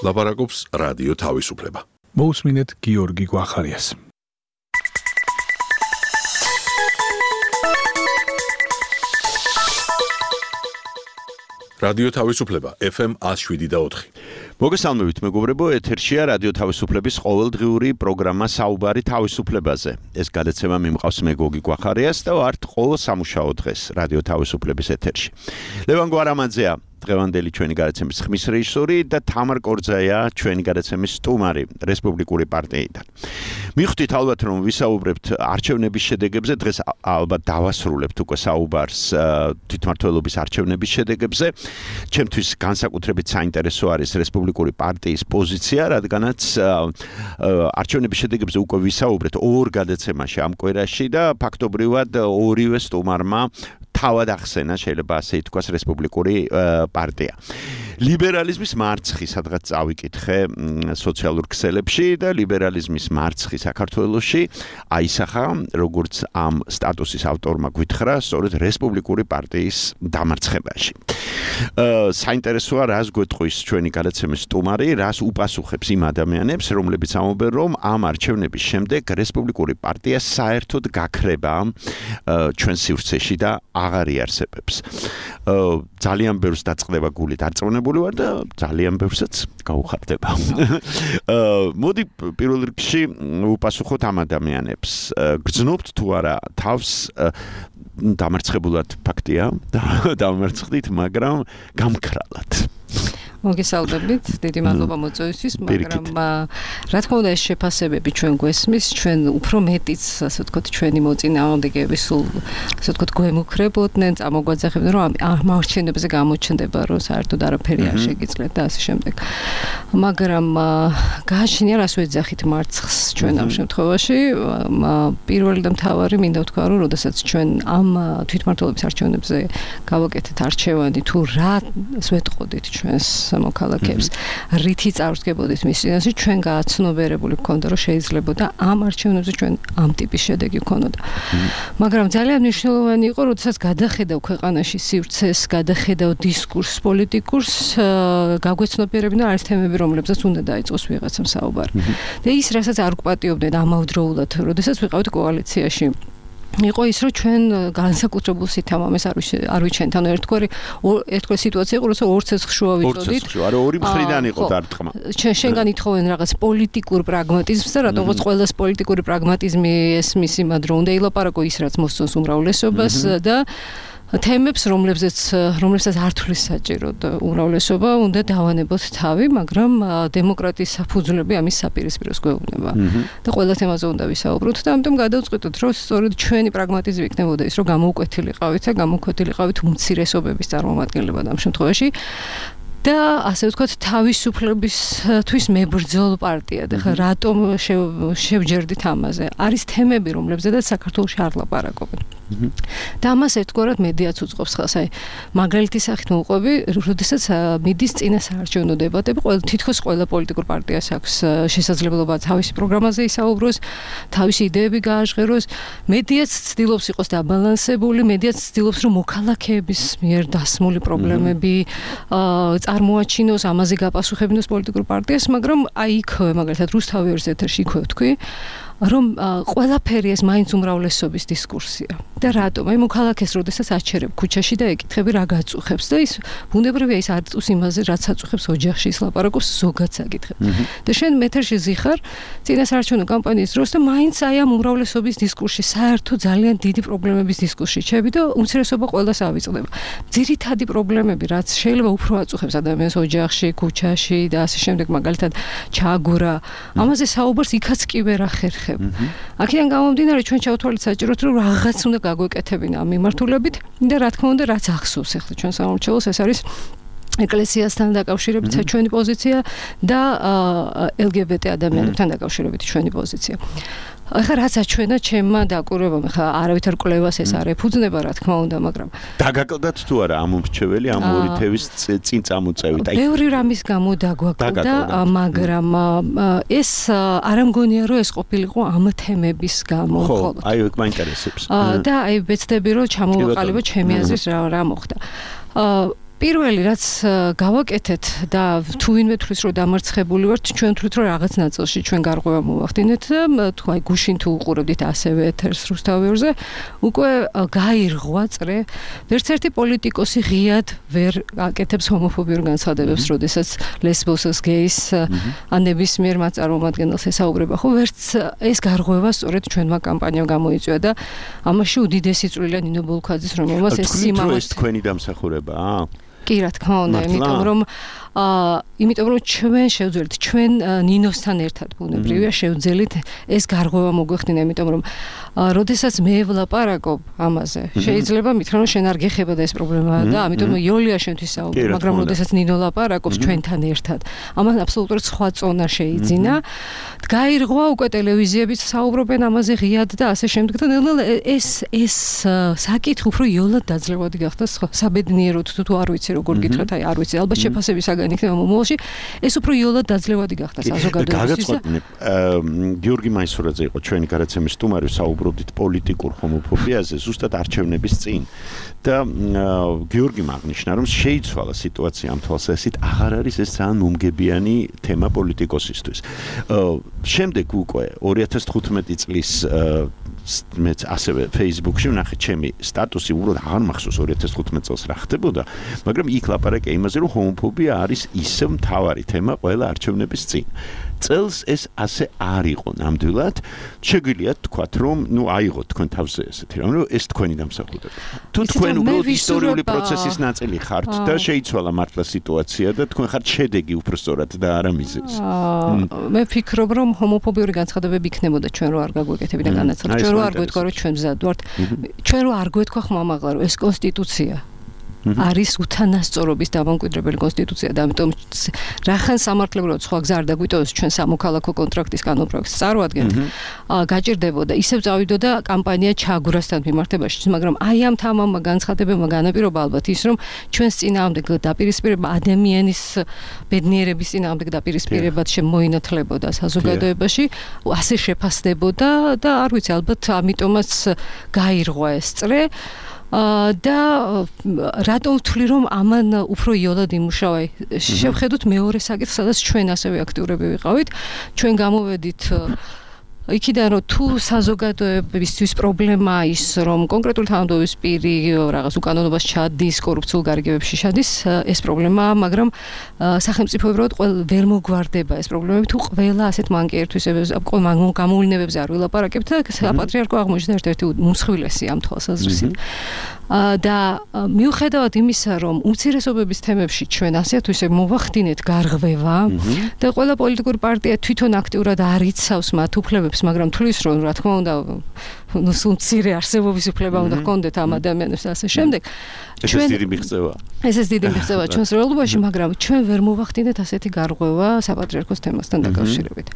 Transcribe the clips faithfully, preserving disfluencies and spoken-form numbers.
ლაპარაკობს რადიო თავისუფლება. მოусმინეთ გიორგი გვახარიას. რადიო თავისუფლება ეფ ემ one oh seven და four. მოგესალმებით მეგობრებო, ეთერშია რადიო თავისუფლების ყოველდღიური პროგრამა საუბარი თავისუფლებაზე. ეს გადაცემა მიმყავს მე გოგი გვახარიას და ვართ ყოველ სამუშაო დღეს რადიო თავისუფლების ეთერში. ლევან გვარამაძეა დღევანდელი ჩვენი გადაცემის ხმის რეჟისორი და თამარ კორძაია ჩვენი გადაცემის სტუმარი რესპუბლიკური პარტიიდან. მივხვდით ალბათ რომ ვისაუბრებთ არჩევნების შედეგებზე, დღეს ალბათ დავასრულებთ უკვე საუბარს თვითმმართველობის არჩევნების შედეგებზე. ჩემთვის განსაკუთრებით საინტერესო არის რესპუბლიკური პარტიის პოზიცია, რადგანაც არჩევნების შედეგებზე უკვე ვისაუბრეთ ორ გადაცემაში ამ კვირაში და ფაქტობრივად ორივე სტუმარმა თავად ახსენა, შეიძლება ასე ითქვას, რესპუბლიკური პარტია. ლიბერალიზმის მარცხი სადღაც წავიკითხე სოციალურ ქსელებში და ლიბერალიზმის მარცხი საქართველოში აისახა, როგორც ამ სტატუსის ავტორმა გვითხრა, სწორედ რესპუბლიკური პარტიის დამარცხებაში. საინტერესოა, რას გვეტყვის ჩვენი გადაცემის სტუმარი, რას უპასუხებს იმ ადამიანებს, რომლებიც ამბობენ, რომ ამ არჩევნების შემდეგ რესპუბლიკური პარტია საერთოდ გაქრება ჩვენ სივრცეში და აღარ იარსებებს. ძალიან ბევრს დაწყდება გული დარწმუნებული ვარ და ძალიან ბევრსაც გაუხარდება. მოდი პირველ რიგში უპასუხოთ ამ ადამიანებს. გრძნობთ თუ არა თავს დამარცხებულად ფაქტია და დამარცხდით, მაგრამ გამქრალად. მოგესალმებით, დიდი მადლობა მოწვევისთვის, მაგრამ რა თქმა უნდა ეს შეფასებები ჩვენ გვესმის, ჩვენ უფრო მეტიც, ასე ვთქვათ, ჩვენი მოწინააღმდეგეები სულ, ასე ვთქვათ, გვემუქრებოდნენ, წამოგვაძახებდნენ, რომ ამ არჩევნებზე გამოჩნდება, რომ საერთოდ არაფერი არ შეგიძლიათ და ასე შემდეგ. მაგრამ გააჩნია, რას ვეძახით მარცხს ჩვენ ამ შემთხვევაში. პირველი და მთავარი მინდა ვთქვა, რომ როდესაც ჩვენ ამ თვითმმართველობის არჩევნებზე გავაკეთეთ არჩევანი, თუ რა ვეტყოდით ჩვენს მოქალაქეებს, რითი წარსდგებოდით მის წინაშე, ჩვენ გააცნობიერებული გქონდა, რომ შეიძლებოდა ამ არჩევნებზე ჩვენ ამ ტიპის შედეგი გქონოდა. მაგრამ ძალიან მნიშვნელოვანი იყო, როდესაც გადახედავ ქვეყანაში სივრცეს, გადახედავ დისკურსს პოლიტიკურს, გაგვეცნობიერებინა არის თემები, რომლებზეც უნდა დაიწყოს ვიღაცამ საუბარი. და ის, რასაც არ გვპატიობდნენ ამავდროულად, როდესაც ვიყავით კოალიციაში, იყო ის, რომ ჩვენ განსაკუთრებულ სითამამეს არ ვიჩენთ. ანუ ერთგვარი ერთგვარი სიტუაცია იყო, როცა ორ ცეცხლს შუა ვიწოდით. ორ ცეცხლს, არა ორი მხრიდან იყო დარტყმა. ჩვენ შენგან ითხოვენ რაღაც პოლიტიკურ პრაგმატიზმს და რატომღაც ყველას პოლიტიკური პრაგმატიზმი ესმის იმად, რომ უნდა ილაპარაკო ის, რაც მოსწონს უმრავლესობას და თემებს, რომლებზეც რომლებსაც არ თვლის საჭიროდ უმრავლესობა, უნდა დავანებოთ თავი, მაგრამ დემოკრატიის საფუძვლები ამის საპირისპიროს გვეუბნება. და ყველა თემაზე უნდა ვისაუბროთ და ამიტომ გადავწყვიტოთ, რომ სწორედ ჩვენი პრაგმატიზმი იქნებოდა ის, რომ გამოუკვეთილიყავით და გამოუკვეთილიყავით უმცირესობების წარმომადგენლებად ამ შემთხვევაში. და ასე ვთქვათ, თავისუფლებისთვის მებრძოლ პარტია. და ხა რატომ შევჯერდით ამაზე? არის თემები, რომლებზედაც საქართველოში არ ლაპარაკობენ. და ამას ერთგვარად მედიაც უწყობს ხელს. აი, მაგალითის სახით მოვყვები, როდესაც მიდის წინა საარჩევნო დებატები, ყველა თითქოს ყველა პოლიტიკურ პარტიას აქვს შესაძლებლობა თავისი პროგრამაზე ისაუბროს, თავისი იდეები გააჟღეროს. მედიაც ცდილობს იყოს დაბალანსებული, მედიაც ცდილობს, რომ მოქალაქეების მიერ დასმული პრობლემები წარმოაჩინოს, ამაზე გაპასუხებინოს პოლიტიკურ პარტიას, მაგრამ აი იქვე, მაგალითად რუსთავის ეთერში იქვე ვთქვი, რომ ყველაფერი ეს მაინც უმრავლესობის დისკურსია. და რატომ? აი მოქალაქეს როდესაც აჩერებ ქუჩაში და ეკითხები რა გაწუხებს და ის ბუნებრივია ის აწუხებს იმაზე, რაც აწუხებს ოჯახში, ის ლაპარაკობს ზოგადს აკითხებს. და შენ მეთერში ზიხარ წინა საარჩევნო კამპანიის დროს და მაინც აი ამ უმრავლესობის დისკურსში, საერთოდ ძალიან დიდი პრობლემების დისკურსში ჩები და უმცირესობა ყველას ავიწყდება. ძირითადი პრობლემები, რაც შეიძლება უფრო აწუხებს ადამიანს ოჯახში, ქუჩაში და ასე შემდეგ, მაგალითად ჩაგურა, ამაზე საუბარს იქაც კი ვერ ახერხებ. აქედან გამომდინარე, ჩვენ ჩავთვალეთ საჭიროდ, რომ რაღაც უნდა გაგვეკეთებინა ამ მიმართულებით და რა თქმა უნდა, რაც ახსოვს ახლა ჩვენ სამომრჩეველს, ეს არის ეკლესიასთან დაკავშირებით ჩვენი პოზიცია და ელ გი ბი ტი ადამიანებთან დაკავშირებით ჩვენი პოზიცია. ახლა რაც აჩვენა ჩემმა დაკვირვებამ, ახლა არავითარ კვლევას ეს არ ეფუძნება, რა თქმა უნდა, მაგრამ დაგაკლდათ თუ არა ამ მრჩეველი ამ ორი თევის წინ წამოწევით? აი, ბევრი რამის გამო დაგაკლდა, მაგრამ ეს არ ამგონია, რომ ეს ყოფილიყო ამ თემების გამო მხოლოდ. ხო, აი, ეგ მაინტერესებს. და აი, ვეცდები, რომ ჩამოვაყალიბო ჩემი აზრით რა რა მოხდა. პირველი რაც გავაკეთეთ და თუ ვინმე თulis რომ დამარცხებული ვართ, ჩვენ თulit რომ რაღაც ნაწილში ჩვენ გარღვევა მოვახდინეთ და თუ აი გუშინ თუ უყურებდით ასევე ეთერს რუსთავიორზე, უკვე გაირღვა წრე. ვერც ერთი პოლიტიკოსი ღიად ვერ აკეთებს ჰომოფობიურ განცხადებებს, როდესაც ლესბოსს, გეის ან ნებისმიერ მათ წარმომადგენელს ესაუბრება. ხო, ვერც ეს გარღვევა სწორედ ჩვენმა კამპანიამ გამოიწვია და ამაში უდიდესი წვლილია ნინო ბოლქვაძის, რომელმაც ეს სიმაღლე ეს თქვენი დამსახურებაა. კი, რა თქმა უნდა, იმიტომ რომ აა იმიტომ რომ ჩვენ შევძელით, ჩვენ ნინოსთან ერთად ბუნებრივია შევძელით ეს გარღვევა მოგვეხდინა, იმიტომ რომ როდესაც მე ვლაპარაკობ ამაზე, შეიძლება მითხრა რომ შენ არ გეხება და ეს პრობლემაა და ამიტომ იოლია შენთვის საუბრობ, მაგრამ როდესაც ნინო ლაპარაკობს ჩვენთან ერთად, ამან აბსოლუტურად სხვა წონა შეიძინა. გაირღვა უკვე ტელევიზიებიც საუბრობენ ამაზე ღიად და ასე შემდეგ და ნელ-ნელა ეს ეს საკითხი უფრო იოლად დაძლევადი გახდა საბედნიეროდ თუ არ ვიცი როგორ გითხრათ, აი არ ვიცი, ალბათ შეფასების საგანი იქნება მომავალში, ეს უფრო იოლად დაძლევადი გახდა საზოგადოებისთვის. გიორგი მაისურაძე იყო ჩვენი გადაცემის სტუმარი, საუბრობდით პოლიტიკურ ჰომოფობიაზე ზუსტად არჩევნების წინ და გიორგიმ აღნიშნა, რომ შეიცვალა სიტუაცია ამ თვალსაზრისით, აღარ არის ეს ძალიან მომგებიანი თემა პოლიტიკოსისთვის. შემდეგ უკვე ორი ათას თხუთმეტი წლის მეც ასევე Facebook-ში ვნახე ჩემი სტატუსი, უბრალოდ აღარ მახსოვს ორი ათას თხუთმეტ წელს რა ხდებოდა, მაგრამ იქ ლაპარაკია იმაზე, რომ ჰომოფობია არის ისევ მთავარი თემა ყველა არჩევნების წინ. წელს ეს ასე არ იყო ნამდვილად. შეგვიძლია თქვათ, რომ ნუ აიღო თქვენ თავზე ესეთი რამ, რომ ეს თქვენი დამსახურება. თუ თქვენ უბრალოდ ისტორიული პროცესის ნაწილი ხართ და შეიცვალა მართლა სიტუაცია და თქვენ ხართ შედეგი უბრალოდ და არა მიზეზი. მე ვფიქრობ, რომ ჰომოფობიური განცხადებები იქნებოდა ჩვენ რო არ გაგვეკეთებინა განაცხადი. ჩვენ რო არ გვეთქვა, რომ ჩვენ მზად ვართ. ჩვენ რო არ გვეთქვა ხმამაღლა, რომ ეს კონსტიტუცია არის უთანასწორობის დამამკვიდრებელი კონსტიტუცია და ამიტომ რახან სამართლებრივად სხვა გზა არ დაგვიტოვოს ჩვენ სამოქალაქო კონტრაქტის კანონპროექტს წარვადგენთ, გაჭირდებოდა ისევ წავიდოდა კამპანია ჩაგვრასთან მიმართებაში, მაგრამ აი ამ თამამმა განცხადებებმა განაპირობა ალბათ ის, რომ ჩვენს წინააღმდეგ დაპირისპირება ადამიანის ბედნიერების წინააღმდეგ დაპირისპირებად შემოინათლებოდა საზოგადოებაში, ასე შეფასდებოდა და არ ვიცი, ალბათ ამიტომაც გაირღვა ეს წრე. და რატო ვთვლი რომ ამან უფრო იოლად იმუშავა. შევხედოთ მეორე საკითხს, სადაც ჩვენ ასევე აქტიურები ვიყავით. ჩვენ გამოვედით იქიდან რომ თუ საზოგადოებისთვის პრობლემაა ის, რომ კონკრეტული თანამდებობის პირი რაღაც უკანონობას ჩადის, კორუფციულ გარიგებებში ჩადის, ეს პრობლემაა, მაგრამ სახელმწიფო უბრალოდ ვერ მოგვარდება ეს პრობლემები, თუ ყველა ასეთ მანკიერთვისებებზე, გამოვლინებებზე არ ვილაპარაკებთ და საპატრიარქო აღმოჩნდა ერთ-ერთი უმსხვილესი ამ თვალსაზრისით. და მიუხედავად იმისა, რომ უმცირესობების თემებში ჩვენ ასეთ ისე მოვახდინეთ გარღვევა და ყველა პოლიტიკური პარტია თვითონ აქტიურად არ იცავს მათ უფლებებს, მაგრამ თulis რომ რა თქმა უნდა ნუ სულ მცირე არსებობის უფლება უნდა ჰქონდეთ ამ ადამიანებს და ასე შემდეგ. ჩვენ დიდი მიღწევა. ესეც დიდი მიღწევა ჩვენს რეალობაში, მაგრამ ჩვენ ვერ მოვახდინეთ ასეთი გარღვევა საპატრიარქოს თემასთან დაკავშირებით.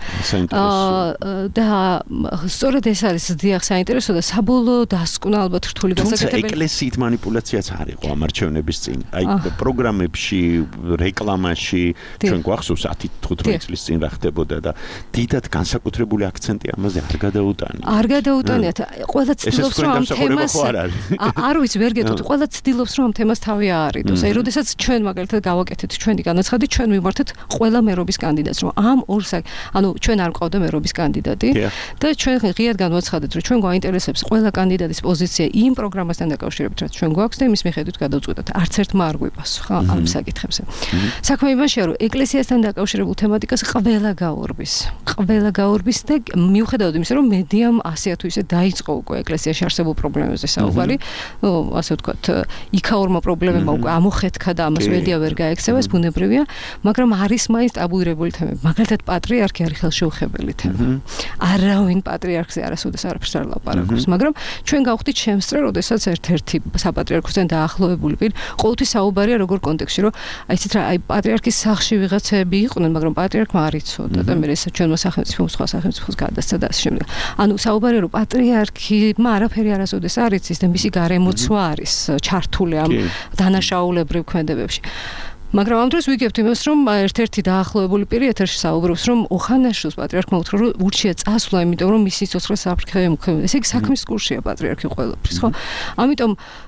და სწორედ ეს არის ზდიახ საინტერესო და საბოლოო დასკვნა ალბათ რთული გასაკეთებელი. ეკლესიით манипуляციაც არ იყო ამ არჩევნების წინ. აი პროგრამებში, რეკლამაში ჩვენ გვახსოვს ათი თხუთმეტი წლის წინ რა ხდებოდა და დიდად განსაკუთრებული აქცენტი ამაზე არ გადაუტანია. არ გადაუტანიათ. ყველა ცდილობს რომ ამ თემას არ ვიცი, ვერ გეტყვით, ყველა ცდილობს რომ ამ თემას თავი აარიდოს. აი, როდესაც ჩვენ მაგალითად გავაკეთეთ ჩვენი განაცხადი, ჩვენ მივმართეთ ყველა მერობის კანდიდატს, რომ ამ ორ საკ, ანუ ჩვენ არ მყავდა მერობის კანდიდატი და ჩვენ ღიად განვაცხადეთ, რომ ჩვენ გვაინტერესებს ყველა კანდიდატის პოზიცია იმ პროგრამასთან დაკავშირებით, რაც ჩვენ გვაქვს და იმის მიხედვით გადავწყვეტოთ. არც ერთმა არ გვიპასუხა ამ საკითხებზე. საქმე იმაშია, რომ ეკლესიასთან დაკავშირებულ თემატიკას ყველა გაურბის. ყველა გაურბის და მიუხედავად იმისა, რომ მედიამ ასე თუ ისე დაიწყო უკვე ეკლესიაში არსებულ პრობლემებზე საუბარი, ნუ ასე ვთქვათ, იქაურმა პრობლემებმა უკვე ამოხეთქა და ამას მედია ვერ გაექცევა, ეს ბუნებრივია, მაგრამ არის მაინც ტაბუირებული თემები. მაგალითად, პატრიარქი არის ხელშეუხებელი თემა. არავინ პატრიარქზე არასოდეს არაფერს არ ლაპარაკობს, მაგრამ ჩვენ გავხდით შემსწრე, როდესაც ერთ-ერთი საპატრიარქოსთან დაახლოებული პირი ყოველთვის საუბარია როგორ კონტექსტში, რომ აი ცით რა, აი პატრიარქის სახლში ვიღაცები იყვნენ, მაგრამ პატრიარქმა არ იცოდა და მე ეს ჩვენმა სახელმწიფომ სხვა სახელმწიფოს გადასცა და ასე შემდეგ. ანუ საუბარია რომ პატრიარქმა არაფერი არასოდეს არ იცის და მისი გარემოც არის ჩართული ამ დანაშაულებრივ ქმედებებში. მაგრამ ამ დროს ვიგებთ იმას, რომ ერთ-ერთი დაახლოებული პირი ეთერში საუბრობს, რომ ოხანაშვილს პატრიარქმა უთხრა, რომ ურჩია წასვლა, იმიტომ რომ მისი სიცოცხლე საფრთხეში მოქმედებს. ესე იგი საქმის კურსია პატრიარქი ყველაფრის, ხო? ამიტომ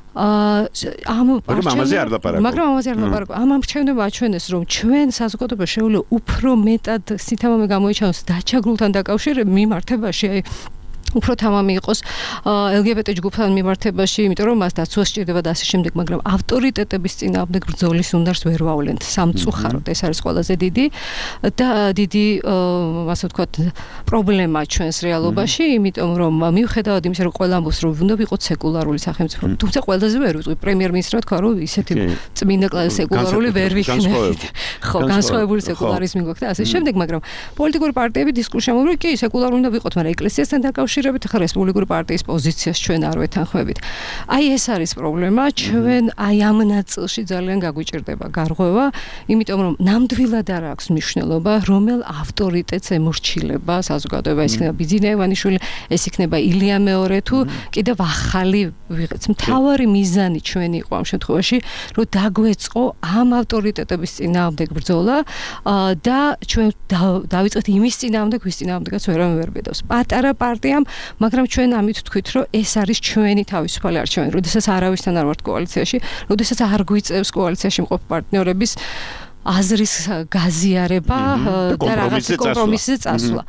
ამ მაგრამ ამაზე არ ლაპარაკობ. მაგრამ ამაზე არ ლაპარაკობ. ამ არჩევნება აჩვენეს, რომ ჩვენ საზოგადოება შეუძლია უფრო მეტად სითამამე გამოიჩინოს დაჩაგრულთან დაკავშირებით მიმართებაში, აი უფრო თამამი იყოს ელ გი ბი ტი ჯგუფთან მიმართებაში, იმიტომ რომ მას დაცვა სჭირდება და ასე შემდეგ, მაგრამ ავტორიტეტების წინააღმდეგ ბრძოლის უნარს ვერ ვავლენთ სამწუხაროდ. ეს არის ყველაზე დიდი და დიდი ასე ვთქვათ პრობლემა ჩვენს რეალობაში, იმიტომ რომ მიუხედავად იმისა, რომ ყველა ამბობს, რომ უნდა ვიყოთ სეკულარული სახელმწიფო, თუმცა ყველაზე ვერ ვიტყვი პრემიერ-მინისტრმა თქვა, რომ ისეთი წმინდა სეკულარული ვერ ვიქნებით. ხო, განსხვავებული სეკულარიზმი გვაქვს და ასე შემდეგ, მაგრამ პოლიტიკური პარტიები დისკურსშემოვლენ, კი, სეკულარული უნდა ვიყოთ, მაგრამ ეკლესიასთან დაკავშირებით ხა რესპუბლიკური პარტიის პოზიციას ჩვენ არ ვეთანხმებით. აი ეს არის პრობლემა, ჩვენ აი ამ ნაწილში ძალიან გაგვიჭირდება გარღვევა, იმიტომ რომ ნამდვილად არ აქვს მნიშვნელობა, რომელ ავტორიტეტს ემორჩილება საზოგადოება, ეს იქნება ბიძინა ივანიშვილი, ეს იქნება ილია მეორე თუ კიდევ ახალი ვიღაც. მთავარი მიზანი ჩვენი იყო ამ შემთხვევაში, რომ დაგვეწყო ამ ავტორიტეტების წინააღმდეგ ბრძოლა და ჩვენ დავიწყეთ იმის წინააღმდეგ, ვის წინააღმდეგაც ვერავინ ვერ ბედავს. პატარა პარტიამ მაგრამ ჩვენ ამით ვთქვით, რომ ეს არის ჩვენი თავისუფალი არჩევანი. როდესაც არავისთან არ ვართ კოალიციაში, როდესაც არ გვიწევს კოალიციაში მყოფ პარტნიორების აზრის გაზიარება და რაღაც კომპრომისზე წასვლა.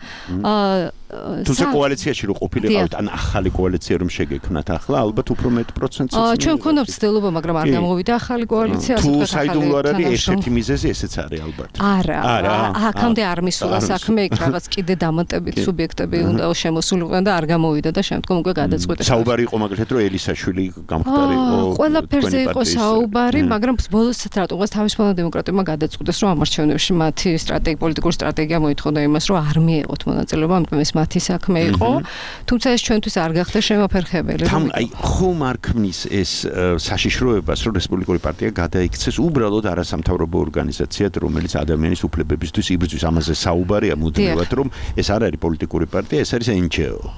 თუმცა კოალიციაში რო ყოფილიყავთ, ან ახალი კოალიცია რომ შეგექმნათ ახლა, ალბათ უფრო მეტ პროცენტს ეცნებოდა. ჩვენ გვქონდა ცდილობა, მაგრამ არ გამოვიდა ახალი კოალიცია, ასე თუ საიდუმლო არ არის, ერთ-ერთი მიზეზი ესეც არის ალბათ. არა, აქამდე არ მისულა საქმე, იქ რაღაც კიდე დამატებით სუბიექტები უნდა შემოსულიყვნენ და არ გამოვიდა და შემდგომ უკვე გადაწყვეტეს. საუბარი იყო მაგალითად, რომ ელისაშვილი გამხდარიყო. ყველაფერზე იყო საუბარი, მაგრამ ბოლოსად რატომღაც თავისუფალ დემოკრატებმა გადაწყვეტეს, რომ ამ არჩევნებში მათი სტრატეგი პოლიტიკური სტრატეგია მოითხოვდა იმას, რომ არ მიეღოთ მონაწილეობა, ამიტომ ეს მათი საქმე იყო. თუმცა ეს ჩვენთვის არ გახდა შემოფერხებელი. თან აი ხომ არ ქმნის ეს საშიშროებას, რომ რესპუბლიკური პარტია გადაიქცეს უბრალოდ არასამთავრობო ორგანიზაციად, რომელიც ადამიანის უფლებებისთვის იბრძვის. ამაზე საუბარია მუდმივად, რომ ეს არ არის პოლიტიკური პარტია, ეს არის ენ ჯი ო.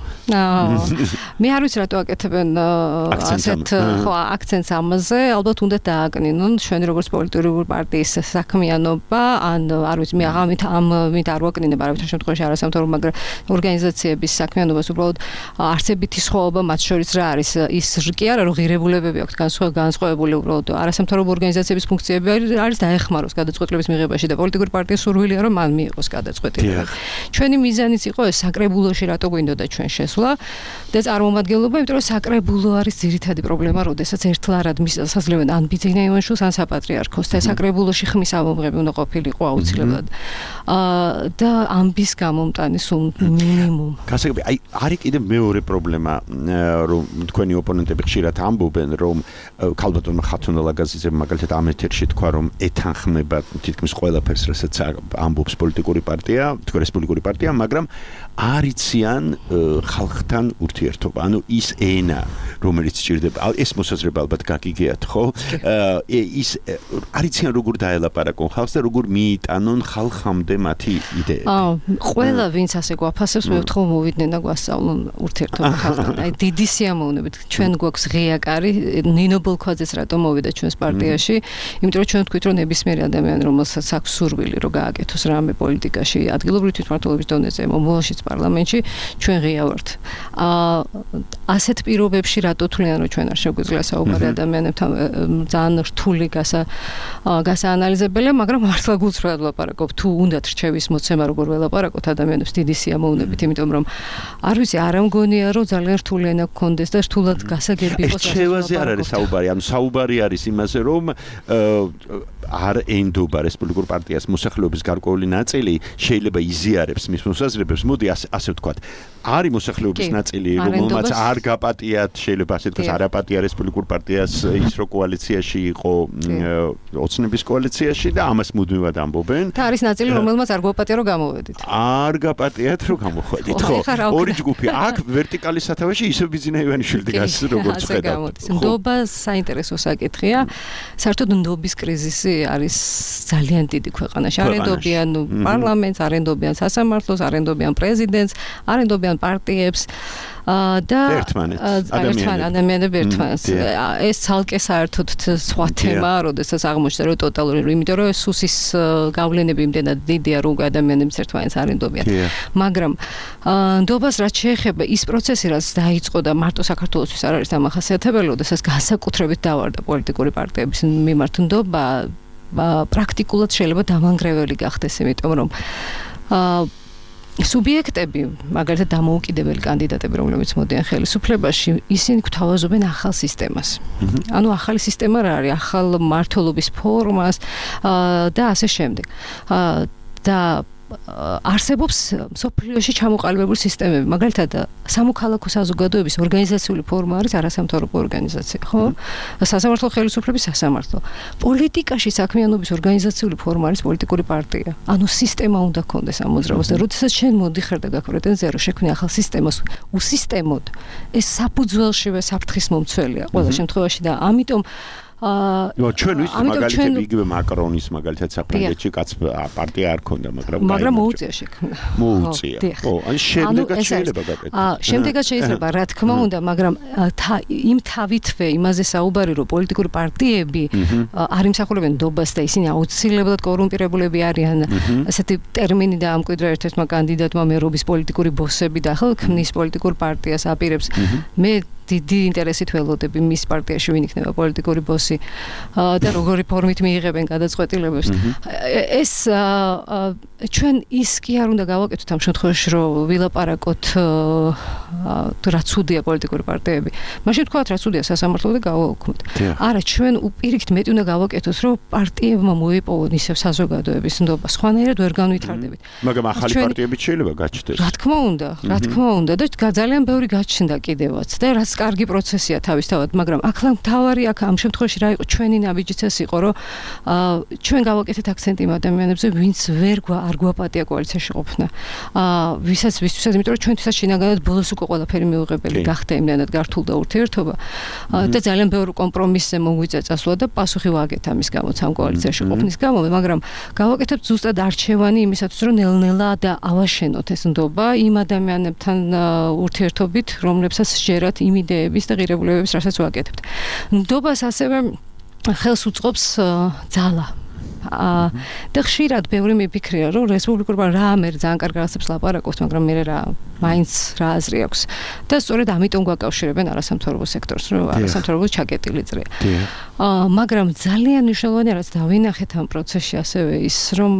მე არ ვიცი რატო აკეთებენ ასეთ ხო აქცენტს ამაზე, ალბათ უნდა დააკნინონ ჩვენი როგორც პოლიტიკური პარტიის საქმიანობა, ან არ ვიცი, მე ამით ამით არ ვაკნინებ არავითარ შემთხვევაში არასამთავრობო, მაგრამ ორგანიზაციების საქმიანობას უბრალოდ არსებითი სხვაობა მათ შორის რა არის, ის კი არა რომ ღირებულებები აქვს განსხვავებული, უბრალოდ არასამთავრობო ორგანიზაციების ფუნქციები არის დაეხმაროს გადაწყვეტილების მიღებაში და პოლიტიკური პარტიის სურვილია რომ მან მიიღოს გადაწყვეტილება. ჩვენი მიზანიც იყო ეს საკრებულოში რატო გვინდოდა ჩვენ შესვლა და წარმომადგენლობა, იმიტომ რომ საკრებულო არის ძირითადი პრობლემა, როდესაც ერთლარად მისასაზრებენ ან ბიძინა ივანიშვილს ან საპატრიარქოს და საკრებულოში ხმის ამომღები უნდა ყოფილიყო აუცილებლად. და ამბის გამომტანი სულ მინიმუმ. გასაგები, აი არის კიდე მეორე პრობლემა, რომ თქვენი ოპონენტები ხშირად ამბობენ, რომ ქალბატონმა ხათუნა ლაგაზიძემ მაგალითად ამ ეთერში თქვა, რომ ეთანხმება თითქმის ყველაფერს, რასაც ამბობს პოლიტიკური პარტია, თქვა რესპუბლიკური პარტია, მაგრამ არ იციან ხალხთან ურთიერთობა. ანუ ის ენა, რომელიც სჭირდება, ეს მოსაზრება ალბათ გაგიგიათ, ხო? ის არ იციან როგორ დაელაპარაკონ ხალხს და როგორ მიიტანონ ხალხამდე მათი იდეები. აა, ყველა ვინც ასე გვაფასებს, მე ვთხოვ მოვიდნენ და გვასწავლონ ურთიერთობა ხალხთან. აი, დიდი სიამოვნებით. ჩვენ გვაქვს ღია კარი, ნინო ბოლქვაძეც რატომ მოვიდა ჩვენს პარტიაში, იმიტომ რომ ჩვენ ვთქვით, რომ ნებისმიერი ადამიანი, რომელსაც აქვს სურვილი, რომ გააკეთოს რამე პოლიტიკაში, ადგილობრივი თვითმმართველობის დონეზე, მომავალშიც პარლამენტში, ჩვენ ღია ვართ. აა, ასეთ პირობებში რატო თვლიან, რომ ჩვენ არ შეგვიძლია საუბარი ადამიანებთან ძალიან რთული გასა გასაანალიზებელია, მაგრამ მართლა გულწრფელად ვლაპარაკობ. თუ უნდათ რჩევის მოცემა, როგორ ველაპარაკოთ ადამიანებს დიდი სიამოვნებით, იმიტომ რომ არ ვიცი, არ ამგონია, რომ ძალიან რთული ენა გქონდეს და რთულად გასაგები იყოს. რჩევაზე არ არის საუბარი, ანუ საუბარი არის იმაზე, რომ არ ენდობა რესპუბლიკურ პარტიას მოსახლეობის გარკვეული ნაწილი შეიძლება იზიარებს მის მოსაზრებებს, მოდი ასე ვთქვათ. არის მოსახლეობის ნაწილი, რომელმაც არ გაპატიათ, შეიძლება ასე ვთქვათ, არ აპატია რესპუბლიკურ პარტიას ის რო კოალიციაში იყო, ოცნების კოალიციაში და ამას მუდმივად ამბობენ. და არის ნაწილი, რომელმაც არ გვაპატია რომ გამოვედით. არ გაპატიათ რომ გამოხვედით, ხო? ორი ჯგუფი. აქ ვერტიკალის სათავეში ისევ ბიძინა ივანიშვილი დგას, როგორც ხედავთ. ნდობა საინტერესო საკითხია. საერთოდ ნდობის კრიზისი არის ძალიან დიდი ქვეყანაში. არენდობიან პარლამენტს, არენდობიან სასამართლოს, არენდობიან პრეზიდენტს, არენდობიან პარტიებს. და ერთმანეთს ადამიანები ერთმანეთს ეს ცალკე საერთოდ სხვა თემაა, როდესაც აღმოჩნდა რომ ტოტალური, იმიტომ რომ სუსის გავლენები იმდენად დიდია, რომ ადამიანებს ერთმანეთს არ ენდობიან. მაგრამ ნდობას რაც შეეხება ის პროცესი, რაც დაიწყო და მარტო საქართველოსთვის არ არის დამახასიათებელი, როდესაც განსაკუთრებით დავარდა პოლიტიკური პარტიების მიმართ ნდობა, პრაქტიკულად შეიძლება დამანგრეველი გახდეს, იმიტომ რომ სუბიექტები, მაგალითად დამოუკიდებელი კანდიდატები, რომლებიც მოდიან ხელისუფლებაში, ისინი გვთავაზობენ ახალ სისტემას. ანუ ახალი სისტემა რა არის? ახალ მმართველობის ფორმას და ასე შემდეგ. და არსებობს სოფლიოში ჩამოყალიბებული სისტემები, მაგალითად სამოქალაქო საზოგადოების ორგანიზაციული ფორმა არის არასამთავრობო ორგანიზაცია, ხო? სასამართლო ხელისუფლების სასამართლო. პოლიტიკაში საქმიანობის ორგანიზაციული ფორმა არის პოლიტიკური პარტია. ანუ სისტემა უნდა ქონდეს ამ მოძრაობას და როდესაც შენ მოდიხარ და გაქვს პრეტენზია, რომ შექმნი ახალ სისტემას უსისტემოდ, ეს საფუძველშივე საფრთხის მომცველია ყველა შემთხვევაში და ამიტომ ნუ ჩვენ ვიცით მაგალითად იგივე მაკრონის მაგალითად საფრანგეთში კაც პარტია არ ქონდა, მაგრამ მაგრამ მოუწია შექმნა. მოუწია. ხო, ან შემდეგაც შეიძლება გაკეთდეს. აა, შემდეგაც შეიძლება, რა თქმა უნდა, მაგრამ იმ თავითვე იმაზე საუბარი, რომ პოლიტიკური პარტიები არ იმსახურებენ ნდობას და ისინი აუცილებლად კორუმპირებულები არიან, ასეთი ტერმინი დაამკვიდრა ერთ-ერთმა კანდიდატმა მერობის პოლიტიკური ბოსები და ახლა ქმნის პოლიტიკურ პარტიას აპირებს. მე დიდი ინტერესით ველოდები მის პარტიაში ვინ იქნება პოლიტიკური ბოსი და როგორი ფორმით მიიღებენ გადაწყვეტილებებს. ეს ჩვენ ის კი არ უნდა გავაკეთოთ ამ შემთხვევაში, რომ ვილაპარაკოთ რა ცუდია პოლიტიკური პარტიები. მაშინ თქვათ რა ცუდია სასამართლო და გავაუქმოთ. არა, ჩვენ უპირიქით მეტი უნდა გავაკეთოთ, რომ პარტიებმა მოიპოვონ ისევ საზოგადოების ნდობა. სხვანაირად ვერ განვითარდებით. მაგრამ ახალი პარტიებიც შეიძლება გაჩნდეს. რა თქმა უნდა, რა თქმა უნდა და ძალიან ბევრი გაჩნდა კიდევაც და რაც კარგი პროცესია თავისთავად, მაგრამ ახლა მთავარი აქ ამ შემთხვევაში რა იყო, ჩვენი ნაბიჯიც ეს იყო, რომ ჩვენ გავაკეთეთ აქცენტი იმ ადამიანებზე, ვინც ვერ არ გვაპატია კოალიციაში ყოფნა. აა ვისაც ვისთვისაც, იმიტომ რომ ჩვენთვისაც შინაგანად ბოლოს უკვე ყველაფერი მიუღებელი გახდა, იმდანად გართულდა ურთიერთობა და ძალიან ბევრი კომპრომისზე მოგვიწია წასვლა და პასუხი ვაგეთ ამის გამო, ამ კოალიციაში ყოფნის გამო, მაგრამ გავაკეთებთ ზუსტად არჩევანი იმისათვის, რომ ნელ-ნელა და ავაშენოთ ეს ნდობა იმ ადამიანებთან ურთიერთობით, რომლებსაც სჯერათ იმ იდეების და ღირებულებების, რასაც ვაკეთებთ. ნდობას ასევე ხელს უწყობს ძალა. და ხშირად ბევრი მიფიქრია, რომ რესპუბლიკურ რამე ძალიან კარგ რაღაცებს ლაპარაკობს, მაგრამ მე რა მაინც რა აზრი აქვს. და სწორედ ამიტომ გვაკავშირებენ არასამთავრობო სექტორს, რომ არასამთავრობო ჩაკეტილი წრეა. აა მაგრამ ძალიან მნიშვნელოვანია, რაც დავინახეთ ამ პროცესში ასევე ის, რომ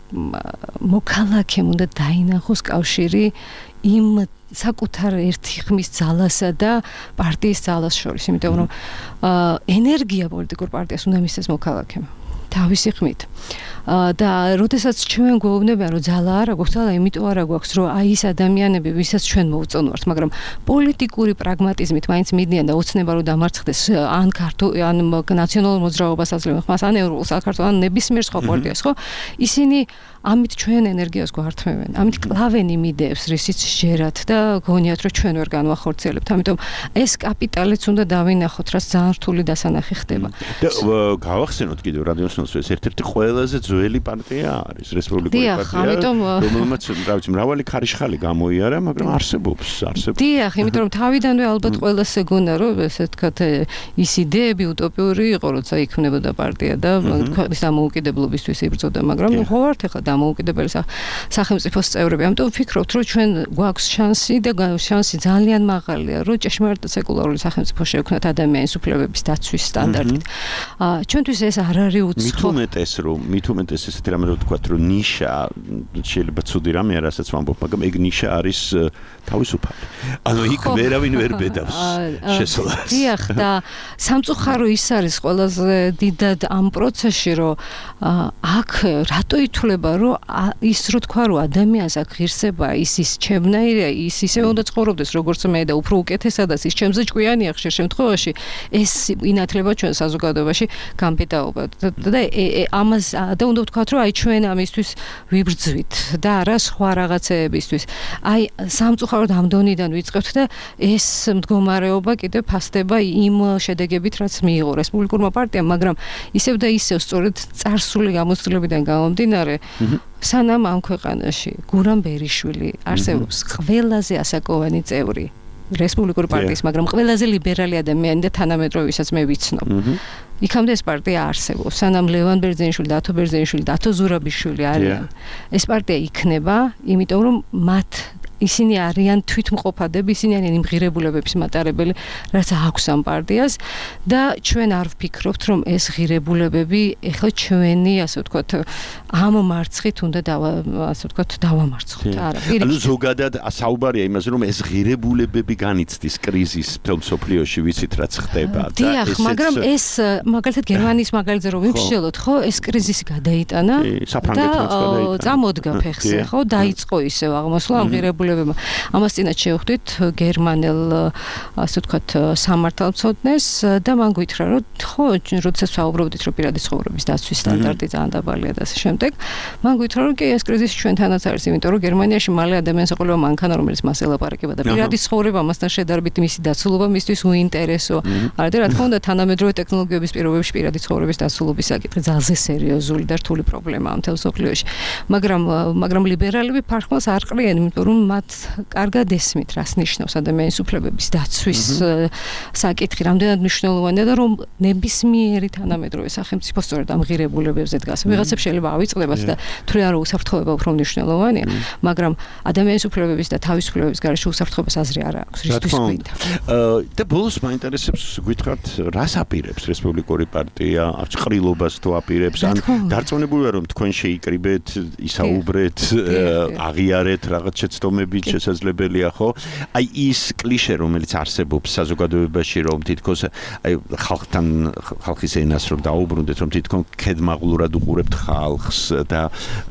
მოქალაქემ უნდა დაინახოს კავშირი იმ საკუთარ ერთი ხმის ძალასა და პარტიის ძალას შორის, იმიტომ რომ ენერგია პოლიტიკურ პარტიას უნდა მისცეს მოქალაქემ თავისი ხმით. და როდესაც ჩვენ გვეუბნებიან, რომ ძალა არ აქვს, ძალა იმიტომ არ აქვს, რომ აი ეს ადამიანები, ვისაც ჩვენ მოვწონვართ, მაგრამ პოლიტიკური პრაგმატიზმით მაინც მიდიან და ოცნება რომ დამარცხდეს ან ქართულ ან ნაციონალურ მოძრაობას აძლევენ ხმას, ან ევროპულ საქართველოს, ან ნებისმიერ სხვა პარტიას, ხო? ისინი ამით ჩვენ ენერგიას გვართმევენ, ამით კლავენ იმ იდეებს, რისიც შეერათ და გონიათ, რომ ჩვენ ვერ განვახორციელებთ. ამიტომ ეს კაპიტალიც უნდა დავინახოთ, რაც ძალიან რთული დასანახი ხდება. და გავახსენოთ კიდევ რადიოსნოს ეს ერთ-ერთი ყველაზე ძველი პარტია არის, რესპუბლიკური პარტია, რომელმაც რა ვიცი, მრავალი ქარიშხალი გამოიარა, მაგრამ არსებობს, არსებობს. დიახ, იმიტომ რომ თავიდანვე ალბათ ყველას ეგონა, რომ ესე ვთქვათ, ის იდეები უტოპიური იყო, როცა იქმნებოდა პარტია და ქვეყნის დამოუკიდებლობისთვის იბრძოდა, მაგრამ ხო ვართ ახლა დამოუკიდებელი სახელმწიფოს წევრები. ამიტომ ვფიქრობთ, რომ ჩვენ გვაქვს შანსი და შანსი ძალიან მაღალია, რომ ჭეშმარიტად სეკულარული სახელმწიფო შევქმნათ ადამიანის უფლებების დაცვის სტანდარტით. ჩვენთვის ეს არ არის უცხო. მით უმეტეს რომ მით უმეტეს ესეთი რამე რო ვთქვათ, რომ ნიშა შეიძლება ცუდი რამეა, რასაც ვამბობ, მაგრამ ეგ ნიშა არის თავისუფალი. ანუ იქ ვერავინ ვერ ბედავს შესვლას. დიახ, და სამწუხარო ის არის ყველაზე დიდად ამ პროცესში, რომ აქ რატო ითვლება, რომ ის რო თქვა, რომ ადამიანს აქ ღირსება, ის ის ჩემნაირია, ის ისე უნდა ცხოვრობდეს, როგორც მე და უფრო უკეთესადაც ის ჩემზე ჭკვიანია ხშირ შემთხვევაში, ეს ინათლება ჩვენ საზოგადოებაში გამბედაობა. და ამას და უნდა ვთქვათ, რომ აი ჩვენ ამისთვის ვიბრძვით და არა სხვა რაღაცეებისთვის. აი სამწუხაროდ ამ დონიდან ვიწყებთ და ეს მდგომარეობა კიდევ ფასდება იმ შედეგებით, რაც მიიღო რესპუბლიკურმა პარტიამ, მაგრამ ისევ და ისევ სწორედ წარსული გამოცდილებიდან გამომდინარე, სანამ ამ ქვეყანაში გურამ ბერიშვილი არსებობს ყველაზე ასაკოვანი წევრი რესპუბლიკური პარტიის, მაგრამ ყველაზე ლიბერალი ადამიანი და თანამედროვე ვისაც მე ვიცნობ. იქამდე ეს პარტია არსებობს. სანამ ლევან ბერძენიშვილი, დათო ბერძენიშვილი, დათო ზურაბიშვილი არიან. ეს პარტია იქნება, იმიტომ რომ მათ ისინი არიან თვითმყოფადები, ისინი არიან იმ ღირებულებების მატარებელი, რაც აქვს ამ პარტიას და ჩვენ არ ვფიქრობთ, რომ ეს ღირებულებები ეხლა ჩვენი, ასე ვთქვათ, ამ მარცხით უნდა დავა, ასე ვთქვათ, დავამარცხოთ. არა, პირიქით. ანუ ზოგადად საუბარია იმაზე, რომ ეს ღირებულებები განიცდის კრიზისს მთელ მსოფლიოში, ვიცით რაც ხდება და ესეც მაგრამ ეს მაგალითად გერმანიის მაგალითზე რომ ვიმსჯელოთ, ხო, ეს კრიზისი გადაიტანა და წამოდგა ფეხზე, ხო, დაიწყო ისევ აღმოსვლა ამ ღირებულებებმა. ამას წინათ შევხვდით გერმანელ, ასე ვთქვათ, სამართალმცოდნეს და მან გითხრა, რომ ხო, როდესაც ვაუბრობდით, რომ პირადი ცხოვრების დაცვის სტანდარტი ძალიან დაბალია და ასე შემდეგ, მან გითხრა, რომ კი ეს კრიზისი ჩვენთანაც არის, იმიტომ რომ გერმანიაში მალე ადამიანს ეყოლება მანქანა, რომელიც მას ელაპარაკება და პირადი ცხოვრება ამასთან შედარებით მისი დაცულობა მისთვის უინტერესო. არა და რა თქმა უნდა, თანამედროვე ტექნოლოგიების პირობებში პირადი ცხოვრების დაცულობის საკითხი ძალზე სერიოზული და რთული პრობლემაა მთელ მსოფლიოში. მაგრამ მაგრამ ლიბერალები ფარხმას არ ყრიან, იმიტომ რომ მათ კარგად ესმით, რას ნიშნავს ადამიანის უფლებების დაცვის საკითხი, რამდენად მნიშვნელოვანია და რომ ნებისმიერი თანამედროვე სახელმწიფო სწორედ ამ ღირებულებებზე დგას. ვიღაცებს შეიძლება ავიწყდებათ და თვლიან, რომ უსაფრთხოება უფრო მნიშვნელოვანია, მაგრამ ადამიანის უფლებების და თავისუფლებების გარეშე უსაფრთხოებას აზრი არ აქვს. რისთვის გვინდა? და ბოლოს მაინტერესებს გითხრათ, რას აპირებს რესპუბლიკური პარტია, არც ყრილობას თუ აპირებს, ან დარწმუნებულია რომ თქვენ შეიკრიბეთ, ისაუბრეთ, აღიარეთ რაღაც შეცდომები შესაძლებელია ხო? აი ის კლიშე რომელიც არსებობს საზოგადოებაში რომ თითქოს აი ხალხთან ხალხის ენას რომ დაუბრუნდეთ რომ თითქოს ქედმაღლურად უყურებთ ხალხს და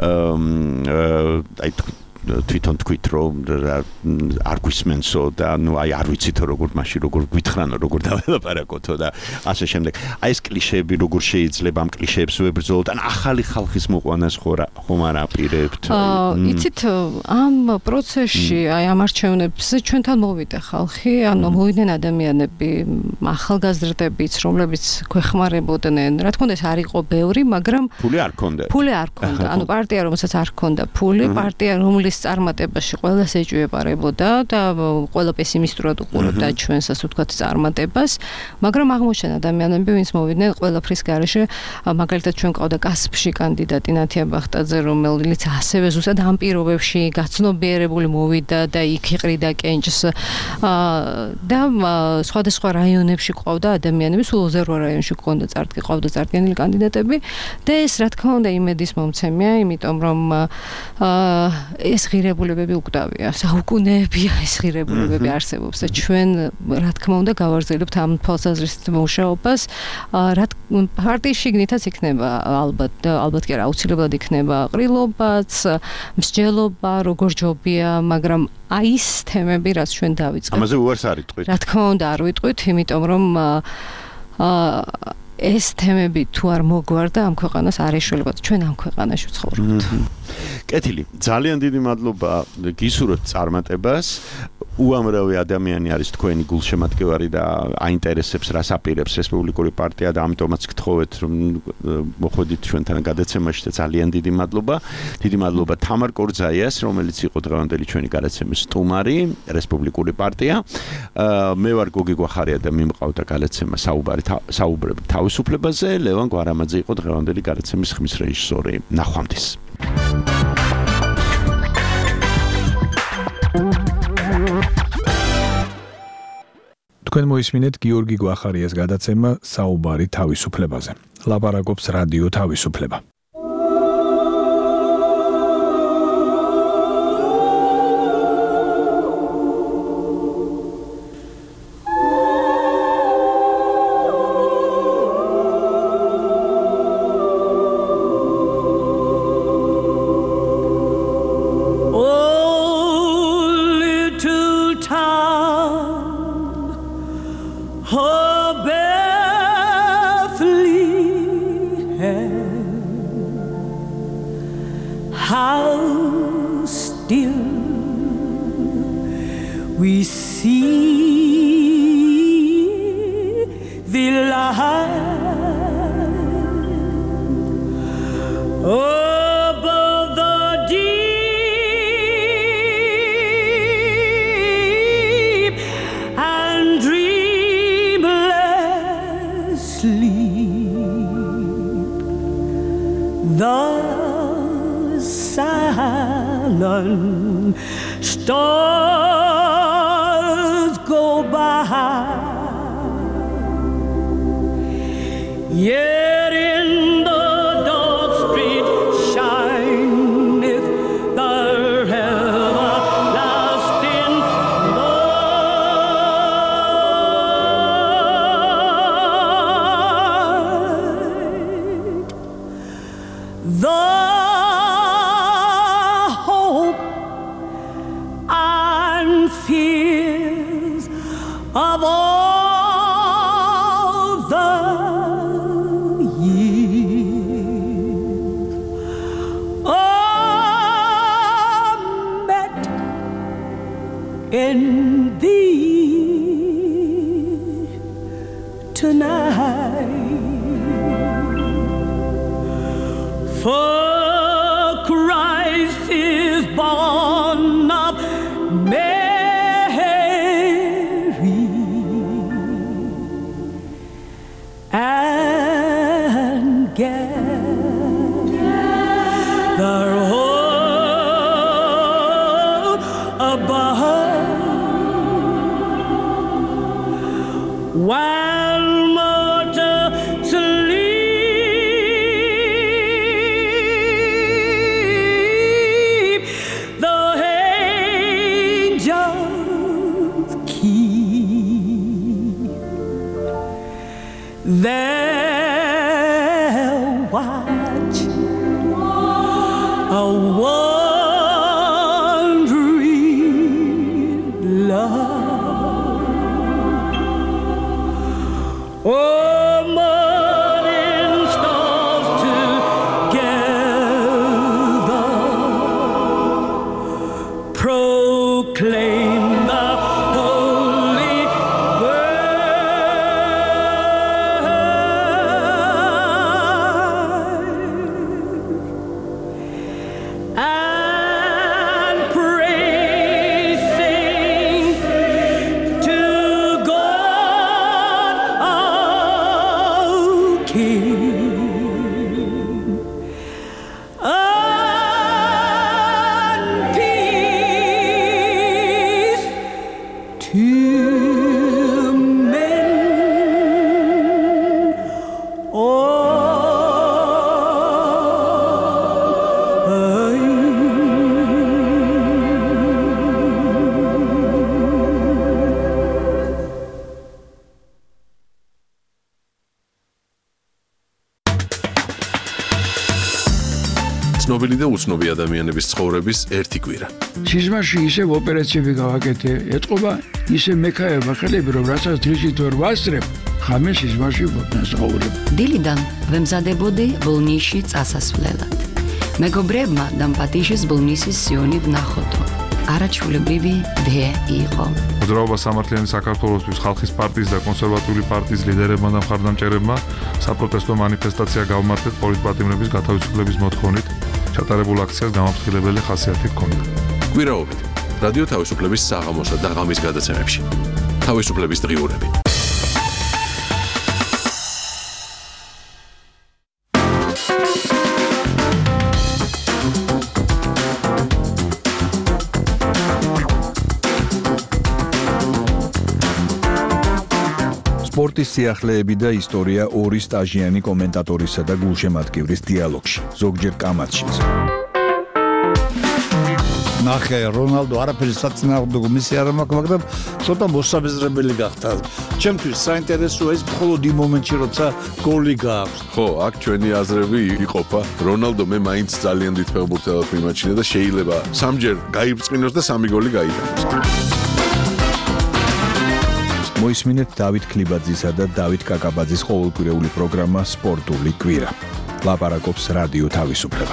აი თვითონ თქვით რომ არ გვისმენსო და ნუ აი არ ვიცითო როგორ მაშინ როგორ გვითხრანო როგორ დაველაპარაკოთო და ასე შემდეგ. აი ეს კლიშეები როგორ შეიძლება ამ კლიშეებს ვებრძოლოთ ან ახალი ხალხის მოყვანას ხომ არ აპირებთ? იცით ამ პროცესში აი ამ არჩევნებზე ჩვენთან მოვიდა ხალხი, ანუ მოვიდნენ ადამიანები, ახალგაზრდებიც, რომლებიც გვეხმარებოდნენ. რა თქმა უნდა ეს არ იყო ბევრი, მაგრამ ფული არ ქონდა. ფული არ ქონდა. ანუ პარტია რომელსაც არ ქონდა ფული, პარტია რომლის წარმატებაში ყველას ეჭვებარებოდა და ყველა პესიმისტურად უყურებდა ჩვენს ასე ვთქვათ წარმატებას, მაგრამ აღმოჩნდა ადამიანები, ვინც მოვიდნენ ყველაფრის გარეშე, მაგალითად ჩვენ ყავდა კასპში კანდიდატი ნათია ბახტაძე, რომელიც ასევე ზუსტად ამ პირობებში გაცნობიერებული მოვიდა და იქ იყრიდა კენჭს და სხვადასხვა რაიონებში ყავდა ადამიანები, სულ ოცდაორ რაიონში ყავდა წარდგი, ყავდა წარდგენილი კანდიდატები და ეს რა თქმა უნდა იმედის მომცემია, იმიტომ რომ ეს ღირებულებები უკდავია, საუკუნეებია ეს ღირებულებები არსებობს და ჩვენ რა თქმა უნდა გავაგრძელებთ ამ თვალსაზრისით მუშაობას. პარტიის შიგნითაც იქნება ალბათ ალბათ კი არა აუცილებლად იქნება ყრილობაც, მსჯელობა, როგორ ჯობია, მაგრამ აი ის თემები, რაც ჩვენ დავიწყეთ. ამაზე უარს არ იტყვით. რა თქმა უნდა არ ვიტყვით, იმიტომ რომ აა ეს თემები თუ არ მოგვარდა ამ ქვეყანას არ ეშველებათ. ჩვენ ამ ქვეყანაში ვცხოვრობთ. კეთილი, ძალიან დიდი მადლობა გისურვებთ წარმატებას. უამრავი ადამიანი არის თქვენი გულშემატკივარი და აინტერესებს რას აპირებს რესპუბლიკური პარტია და ამიტომაც გთხოვეთ რომ მოხვედით ჩვენთან გადაცემაში და ძალიან დიდი მადლობა. დიდი მადლობა თამარ კორძაიას, რომელიც იყო დღევანდელი ჩვენი გადაცემის სტუმარი, რესპუბლიკური პარტია. მე ვარ გოგი გვახარია და მიმყავდა გადაცემა საუბარი საუბრები თავისუფლებაზე. ლევან გვარამაძე იყო დღევანდელი გადაცემის ხმის რეჟისორი. ნახვამდის. თქვენ მოისმინეთ გიორგი გვახარიას გადაცემა საუბარი თავისუფლებაზე. ლაპარაკობს რადიო თავისუფლება. Oh, Bethlehem. The silent stars go by, yet in the dark street shineth the everlasting light. The hope and fears of all the years are met in thee tonight. For Christ is born of Mary, and gather all above, while mortals sleep, the angels keep their watch, a wandering love. Oh, morning stars together proclaim the holy word, and praising to God our King, and peace to men ცნობილი და უცნობი ადამიანების ცხოვრების ერთი კვირა. სიზმარში ისევ ოპერაციები გავაკეთე, ეთყობა ისე მექაება ხელები, რომ რასაც დღისით ვერ ვასწრებ, ხამე სიზმარში ვსაუბრებ. დილიდან ვემზადებოდი ბოლნისში წასასვლელად. მეგობრებმა დამპატიშის ბოლნისის სიონი ვნახოდო. არაჩვეულებრივი დე იყო. მოძრაობა სამართლიანი საქართველოსთვის ხალხის პარტიის და კონსერვატიული პარტიის ლიდერებმა და მხარდამჭერებმა საპროტესტო მანიფესტაცია გავმართეთ პოლიტპატიმრების გათავისუფლების მოთხოვნით. ჩატარებულ აქციას გამაფრთხილებელი ხასიათი ჰქონდა. კვირაობით რადიო თავისუფლების საღამოსა და ღამის გადაცემებში. თავისუფლების დღიურები. სპორტის სიახლეები და ისტორია ორი სტაჟიანი კომენტატორისა და გულშემატკივრის დიალოგში, ზოგჯერ კამათშიც. ნახე, რონალდო არაფერი საწინააღმდეგო მისი არ მაქვს, მაგრამ ცოტა მოსაბეზრებელი გახდა. ჩემთვის საინტერესოა ის მხოლოდ იმ მომენტში, როცა გოლი გააქვს. ხო, აქ ჩვენი აზრები იყოფა. რონალდო მე მაინც ძალიან დიდ ფეხბურთელად მიმაჩნია და შეიძლება სამჯერ გაიბრწყინოს და სამი გოლი გაიტანოს. მოისმინეთ დავით ქლიბაძისა და დავით კაკაბაძის ყოველკვირეული პროგრამა სპორტული კვირა. ლაპარაკობს რადიო თავისუფლება.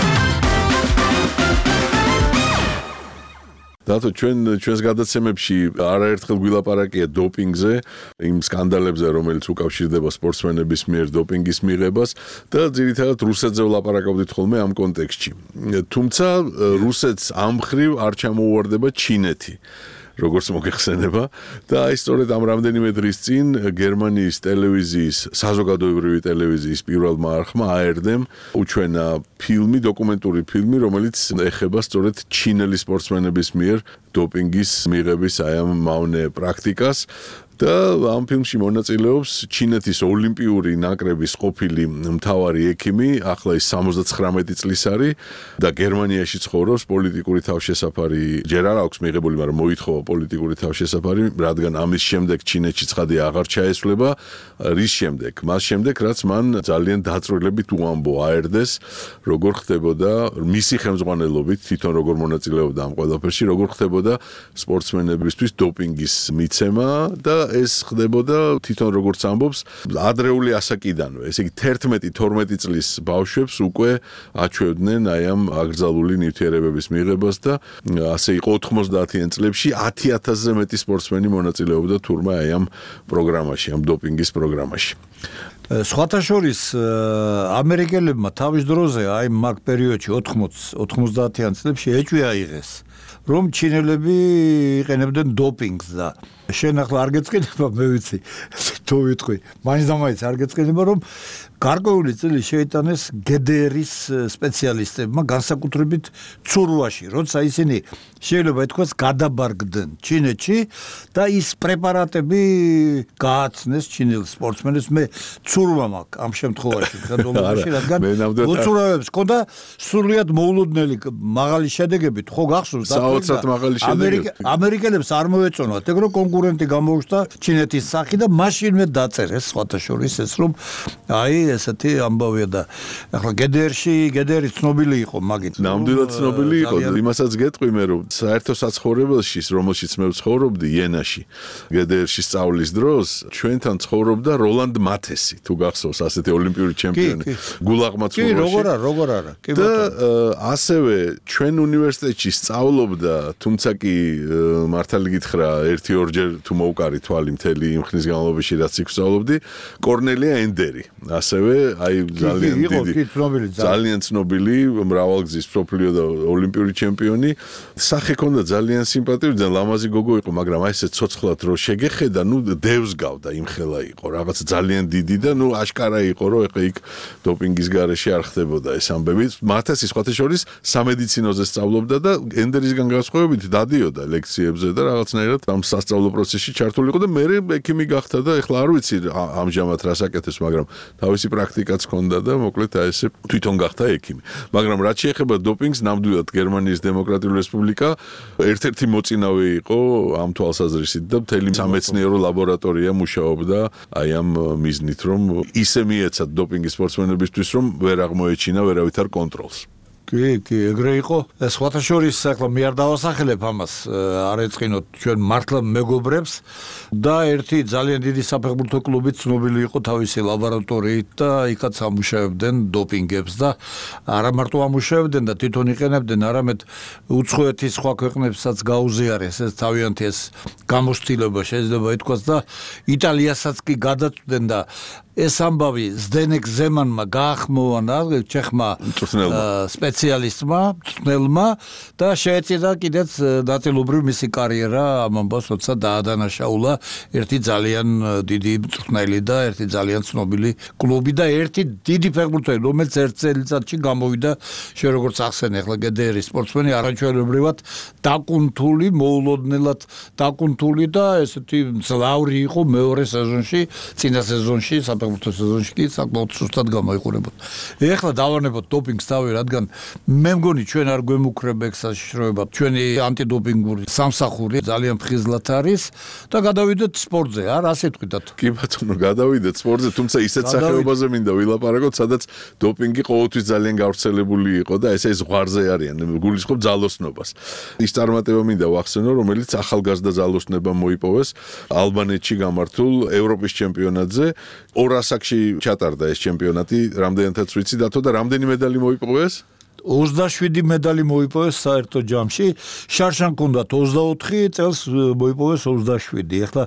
დათო, ჩვენ ჩვენს გადაცემებში არაერთხელ გვილაპარაკია დოპინგზე, იმ სკანდალებზე, რომელიც უკავშირდება სპორტსმენების მიერ დოპინგის მიღებას და ძირითადად რუსეთზე ვლაპარაკობდით ხოლმე ამ კონტექსტში. თუმცა რუსეთს ამ მხრივ არ ჩამოუვარდება ჩინეთი. როგორც მოგეხსენება და აი სწორედ ამ რამდენიმე დღის წინ გერმანიის ტელევიზიის საზოგადოებრივი ტელევიზიის პირველმა არხმა A R D-მ უჩვენა ფილმი, დოკუმენტური ფილმი, რომელიც ეხება სწორედ ჩინელი სპორტსმენების მიერ დოპინგის მიღების აი ამ მავნე პრაქტიკას. და ამ ფილმში მონაწილეობს ჩინეთის ოლიმპიური ნაკრების ყოფილი მთავარი ექიმი, ახლა ის სამოცდათხრამეტი წლის არის და გერმანიაში ცხოვრობს, პოლიტიკური თავშესაფარი ჯერ არ აქვს მიღებული, მაგრამ მოითხოვა პოლიტიკური თავშესაფარი, რადგან ამის შემდეგ ჩინეთში ცხადი აღარ ჩაესვლება, რის შემდეგ? მას შემდეგ, რაც მან ძალიან დაწვრილებით უამბო A R D-ს, როგორ ხდებოდა მისი ხელმძღვანელობით, თვითონ როგორ მონაწილეობდა ამ ყველაფერში, როგორ ხდებოდა სპორტსმენებისთვის დოპინგის მიცემა და ეს ხდებოდა თვითონ როგორც ამბობს ადრეული ასაკიდანვე. ესე იგი თერთმეტი თორმეტი წლის ბავშვებს უკვე აჩვევდნენ აი ამ აკრძალული ნივთიერებების მიღებას და ასე იყო ოთხმოცდაათიან წლებში ათი ათასზე მეტი სპორტსმენი მონაწილეობდა თურმე აი ამ პროგრამაში, ამ დოპინგის პროგრამაში. სხვათა შორის ამერიკელებმა თავის დროზე აი მაგ პერიოდში ოთხმოცდაათიან წლებში ეჭვი აიღეს, რომ ჩინელები იყენებდნენ დოპინგს და შენ ახლა არ გეწყინება, მე ვიცი, თუ ვიტყვი, მაინც და მაინც არ გეწყინება, რომ გარკვეული წელი შეიტანეს G D R-ის სპეციალისტებმა განსაკუთრებით ცურვაში, როცა ისინი შეიძლება ითქვას გადაბარგდნენ ჩინეთში და ის პრეპარატები გააცნეს ჩინელ სპორტსმენებს. მე ცურვა მაქვს ამ შემთხვევაში, ხანდობაში, რადგან უცურავებს ქონდა სრულიად მოულოდნელი მაღალი შედეგებით, ხო გახსოვს? საოცრად მაღალი შედეგები. ამერიკელებს არ მოეწონათ, ეგ რომ კონკურენტი გამოუშვდა ჩინეთის სახი და მაშინვე დაწერეს სხვათა შორის ეს რომ აი ესეთი ამბავია და ახლა G D R-ში G D R-ი ცნობილი იყო მაგით. ნამდვილად ცნობილი იყო, იმასაც გეტყვი მე რომ საერთო საცხოვრებელში, რომელშიც მე ვცხოვრობდი იენაში, G D R-ში სწავლის დროს ჩვენთან ცხოვრობდა როლანდ მათესი, თუ გახსოვს, ასეთი ოლიმპიური ჩემპიონი, გულაღმა ცურვაში. კი, როგორ არა, როგორ არა. კი და ასევე ჩვენ უნივერსიტეტში სწავლობდა, თუმცა კი მართალი გითხრა, ერთი ორჯერ თუ მოვკარი თვალი მთელი იმ ხნის განმავლობაში, რაც იქ ვსწავლობდი, კორნელია ენდერი. ასევე აი ძალიან დიდი ძალიან ცნობილი მრავალგზის მსოფლიო და ოლიმპიური ჩემპიონი. სახე ქონდა ძალიან სიმპათიური, ძალიან ლამაზი გოგო იყო, მაგრამ აი ესე ცოცხლად რო შეგეხედა, ნუ დევს გავდა, იმხელა იყო, რაღაც ძალიან დიდი და ნუ აშკარა იყო, რომ ეხა იქ დოპინგის გარეშე არ ხდებოდა ეს ამბები. მათესი სხვათა შორის სამედიცინოზე სწავლობდა და ენდერისგან განსხვავებით დადიოდა ლექციებზე და რაღაცნაირად ამ სასწავლო პროცესში ჩართული იყო და მე ექიმი გახდა და ეხლა არ ვიცი ამჟამად რას აკეთებს, მაგრამ თავისი პრაქტიკაც ჰქონდა და მოკლედ აი ესე თვითონ გახდა ექიმი. მაგრამ რაც შეეხება დოპინგს, ნამდვილად გერმანიის დემოკრატიული რესპუბლიკა ერთ-ერთი მოწინავე იყო ამ თვალსაზრისით და მთელი სამეცნიერო ლაბორატორია მუშაობდა აი ამ მიზნით, რომ ისე მიეცათ დოპინგის სპორტსმენებისთვის, რომ ვერ აღმოეჩინა ვერავითარ კონტროლს. კი, კი, ეგრე იყო. სხვათა შორის ახლა მე არ დავასახელებ ამას, არ ეწყინოთ ჩვენ მართლა მეგობრებს და ერთი ძალიან დიდი საფეხბურთო კლუბი ცნობილი იყო თავისი ლაბორატორიით და იქაც ამუშავებდნენ დოპინგებს და არა მარტო ამუშავებდნენ და თვითონ იყენებდნენ, არამედ უცხოეთის სხვა ქვეყნებსაც გაუზიარეს ეს თავიანთი ეს გამოცდილება შეიძლება ითქვას და იტალიასაც კი გადაწვდნენ და ეს ამბავი ზდენეკ ზემანმა გაახმოვანა ჩეხმა სპეციალისტმა, მწვრთნელმა და შეეწირა კიდეც ნაწილობრივ მისი კარიერა ამ ამბავს, როცა დაადანაშაულა ერთი ძალიან დიდი მწვრთნელი და ერთი ძალიან ცნობილი კლუბი და ერთი დიდი ფეხბურთელი, რომელიც ერთ წელიწადში გამოვიდა, შენ როგორც ახსენე, ახლა G D R-ის სპორტსმენი არაჩვეულებრივად დაკუნთული, მოულოდნელად დაკუნთული და ესეთი მძლავრი იყო მეორე სეზონში, წინა სეზონში საფეხბურთო სეზონში კი საკმაოდ სუსტად გამოიყურებოდა. ეხლა დავარნებოთ დოპინგს თავი, რადგან მე მგონი ჩვენ არ გვემუქრება ეგ საშიშროება. ჩვენი ანტიდოპინგური სამსახური ძალიან ფხიზლად არის და გადავიდეთ სპორტზე, არა ასე თქვით. კი ბატონო, გადავიდეთ სპორტზე, თუმცა ისეთ სახეობაზე მინდა ვილაპარაკოთ, სადაც დოპინგი ყოველთვის ძალიან გავრცელებული იყო და ესე ზღვარზე არიან, გულისხმობ ძალოსნობას. ის წარმატება მინდა ვახსენო, რომელიც ახალგაზრდა ძალოსნებამ მოიპოვეს ალბანეთში გამართულ ევროპის ჩემპიონატზე. ორ ასაკში ჩატარდა ეს ჩემპიონატი, რამდენადაც ვიცი დათო და რამდენი медали მოიპოვეს? ოცდაშვიდი медали მოიპოვეს საერთო ჯამში. შარშან ჰქონდათ ოცდაოთხი წელს მოიპოვეს ოცდაშვიდი. ეხლა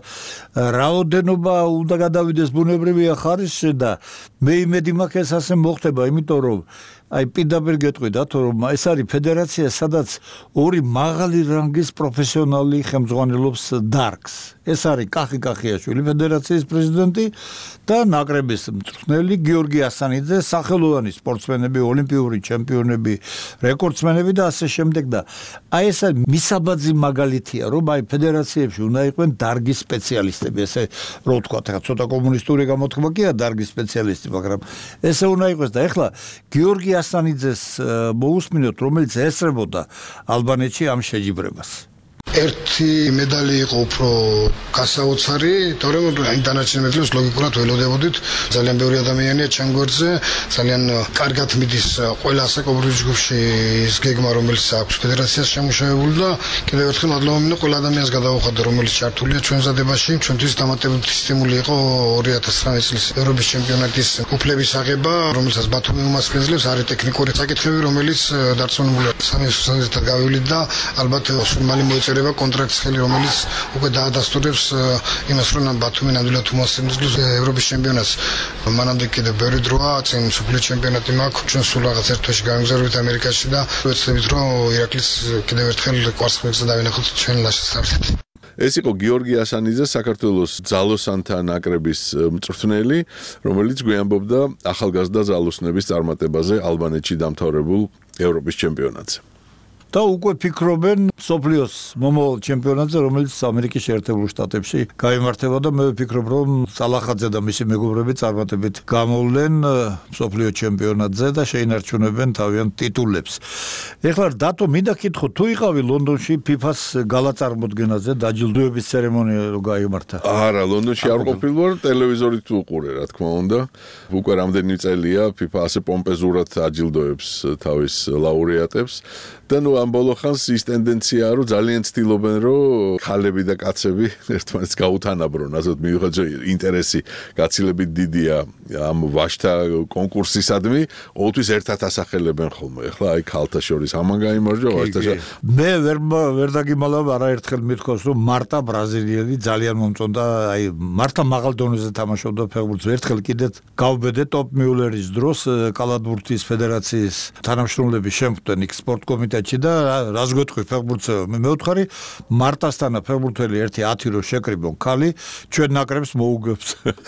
რაოდენობა უნდა გადავიდეს ბუნებრივია ხარისში და მე იმედი მაქვს ეს ასე მოხდება, იმიტომ რომ აი პირდაპირ გეტყვიდათ, რომ ეს არის ფედერაცია, სადაც ორი მაღალი რანგის პროფესიონალი ხელმძღვანელობს დარგს. ეს არის კახი კახიაშვილი, ფედერაციის პრეზიდენტი და ნაკრების მწვრთნელი გიორგი ასანიძე, სახელოვანი სპორტსმენები, ოლიმპიური ჩემპიონები, რეკორდსმენები და ასე შემდეგ და აი ეს მისაბაძი მაგალითია, რომ აი ფედერაციებში უნდა იყვნენ დარგის სპეციალისტები, ესე რო ვთქვათ, ახლა ცოტა კომუნისტური გამოთქმა კი არა დარგის სპეციალისტი, მაგრამ ესე უნდა იყოს და ეხლა გიორგი ასანიძეს მოусმინოთ, რომელიც ესწრებოდა ალბანეთში ამ შეჯიბრებას. ერთი медали იყო უფრო გასაოცარი, თორემ აი დანარჩენ მედლებს ლოგიკურად ველოდებოდით. ძალიან ბევრი ადამიანია ჩემ გვერდზე, ძალიან კარგად მიდის ყველა ასაკობრივ ჯგუფში ის გეგმა, რომელიც აქვს ფედერაციას შემუშავებული და კიდევ ერთხელ მადლობა მინდა ყველა ადამიანს გადავუხადე, რომელიც ჩართულია ჩვენ მზადებაში. ჩვენთვის დამატებითი სტიმული იყო ორი ათას ცხრამეტი წლის ევროპის ჩემპიონატის უფლების აღება, რომელსაც ბათუმი უმასპინძლებს, არის ტექნიკური საკითხები, რომელიც დარწმუნებული სამი სუსანძეთად გავივლით და ალბათ სულ მალე მოეწერება კონტრაქტის ხელი, რომელიც უკვე დაადასტურებს იმას, რომ ბათუმი ნამდვილად უმასპინძლებს ევროპის ჩემპიონატს. მანამდე კიდევ ბევრი დროა, წინ მსოფლიო ჩემპიონატი მაქვს, ჩვენ სულ რაღაც ერთ თვეში გავიმგზავრებით ამერიკაში და ვეცდებით, რომ ირაკლის კიდევ ერთხელ კვარცხლბეკზე დავინახოთ ჩვენ ლაშესწავლეთ. ეს იყო გიორგი ასანიძე, საქართველოს ძალოსანთა ნაკრების მწვრთნელი, რომელიც გვიანბობდა ახალგაზრდა ძალოსნების წარმატებაზე ალბანეთში დამთავრებულ ევროპის ჩემპიონატზე. და უკვე ფიქრობენ სოფლიოს მომავალ ჩემპიონატზე, რომელიც ამერიკის შეერთებულ შტატებში გაიმართება და მე ვფიქრობ, რომ სალახაძე და მისი მეგობრები წარმატებით გამოვლენ სოფლიო ჩემპიონატზე და შეინარჩუნებენ თავიანთ ტიტულებს. ეხლა დათო, მინდა კითხო, თუ იყავი ლონდონში ფიფას გალაწარმოდგენაზე, დაჯილდოების ცერემონია რო გაიმართა? არა, ლონდონში არ ყოფილი ვარ, ტელევიზორით ვუყურე, რა თქმა უნდა. უკვე რამდენი წელია ფიფა ასე პომპეზურად აჯილდოებს თავის ლაურეატებს და ნუ ამ ბოლო ხანს ის ტენდენციაა, რომ ძალიან ცდილობენ, რომ ხალები და კაცები ერთმანეთს გაუთანაბრონ, ასეთ მიუხედავად ინტერესი გაცილებით დიდია ამ ვაჟთა კონკურსისადმი, ოღონდ ერთად ასახელებენ ხოლმე. ეხლა აი ქალთა შორის ამან გაიმარჯვა ვაჟთა შორის. მე ვერ ვერ დაგიმალავ არაერთხელ მithქოს, რომ მარტა ბრაზილიელი ძალიან მომწონდა, აი მარტა მაღალ დონეზე თამაშობდა ფეხბურთს. ერთხელ კიდეც გავბედე ტოპ მიულერის დროს კალათბურთის ფედერაციის თანამშრომლების შემხვდნენ იქ სპორტ კომიტეტში და რას გვეთქვი ფეხბურთზე? მე მევთხარი მარტასთანა ფეხბურთელი ერთი ათი რო შეკრიბონ ქალი, ჩვენ ნაკრებს მოუგებს.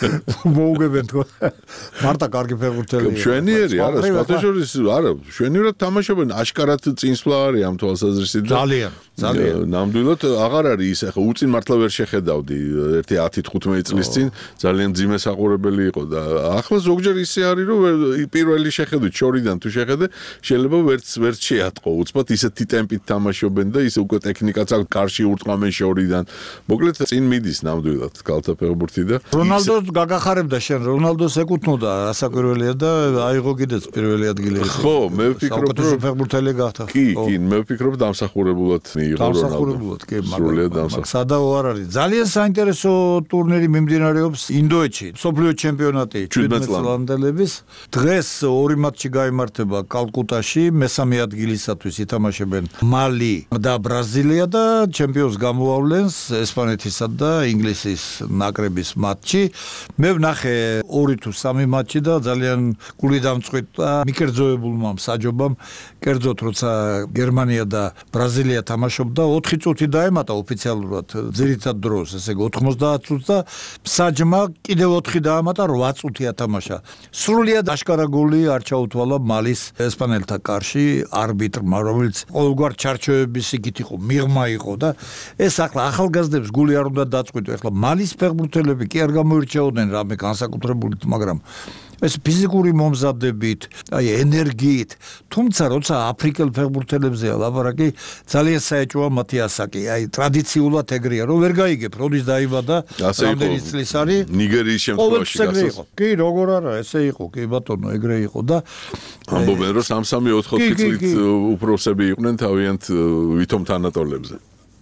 მოუგებენ თქო. მარტა კარგი ფეხბურთელია. მშვენიერი არა, სპორტაშორის არა, მშვენივრად თამაშობენ, აშკარად წინსვლა არის ამ თვალსაზრისით. ძალიან, ძალიან. ნამდვილად აღარ არის ის, ახლა უწინ მართლა ვერ შეხედავდი ერთი ათი თხუთმეტი წლის წინ, ძალიან ძიმე საყურებელი იყო და ახლა ზოგჯერ ისე არის, რომ პირველი შეხედვით შორიდან თუ შეხედე, შეიძლება ვერც ვერც შეატყო, უცბად ისეთი ტემპით თამაშობენ და ისე უკვე ტექნიკაც აქვს, კარში ურწყამენ შორიდან. მოკლედ წინ მიდის ნამდვილად კალთა ფეხბურთი და რონალდოს გაგახარებდა შენ, რონალდოს ეკუთვნოდა რასაკვირველია და აიღო კიდეც პირველი ადგილი. ხო, მე ვფიქრობ, რომ ფეხბურთელი გახდა. კი, კი, მე ვფიქრობ დამსახურებულად მიიღო რონალდო. დამსახურებულად, კი, მაგრამ სადაო არ არის. ძალიან საინტერესო ტურნირი მიმდინარეობს ინდოეთში, სოფლიო ჩემპიონატი შვიდმეტ წლამდელების. დღეს ორი მატჩი გაიმართება კალკუტაში, მესამე ადგილისათვის ითამაშებენ მალი და ბრაზილია და ჩემპიონს გამოავლენს ესპანეთისა და ინგლისის ნაკრების მატჩი. მე ვნახე ორი თუ სამი მატჩი და ძალიან გული დამწყვიტა მიკერძოებულმა მსაჯობამ, კერძოდ როცა გერმანია და ბრაზილია თამაშობდა, ოთხი წუთი დაემატა ოფიციალურად ძირითად დროს, ესე იგი ოთხმოცდაათ წუთს და მსაჯმა კიდევ ოთხი დაამატა, რვა წუთი ათამაშა. სრულიად აშკარა გოლი არ ჩაუთვალა მალის ესპანელთა კარში არბიტრმა, რომელიც ყოველგვარ ჩარჩოების იქით იყო, მიღმა იყო და ეს ახლა ახალგაზრდებს გული არ უნდა დაწყვიტო. ახლა მალის ფეხბურთელები კი არ გამოირჩეოდნენ რამე განსაკუთრებულით, მაგრამ ეს ფიზიკური მომზადებით, აი ენერგიით, თუმცა როცა აფრიკელ ფეხბურთელებზეა ლაპარაკი, ძალიან საეჭვოა მათი ასაკი. აი ტრადიციულად ეგრეა, რომ ვერ გაიგებ, როდის დაიბადა, რამდენი წლის არის. ნიგერიის შემთხვევაში გასას. კი, როგორ არა, ესე იყო, კი ბატონო, ეგრე იყო და ამბობენ, რომ სამსამი ოთხ-ოთხი წლით უფროსები იყვნენ თავიანთ ვითომ თანატოლებზე.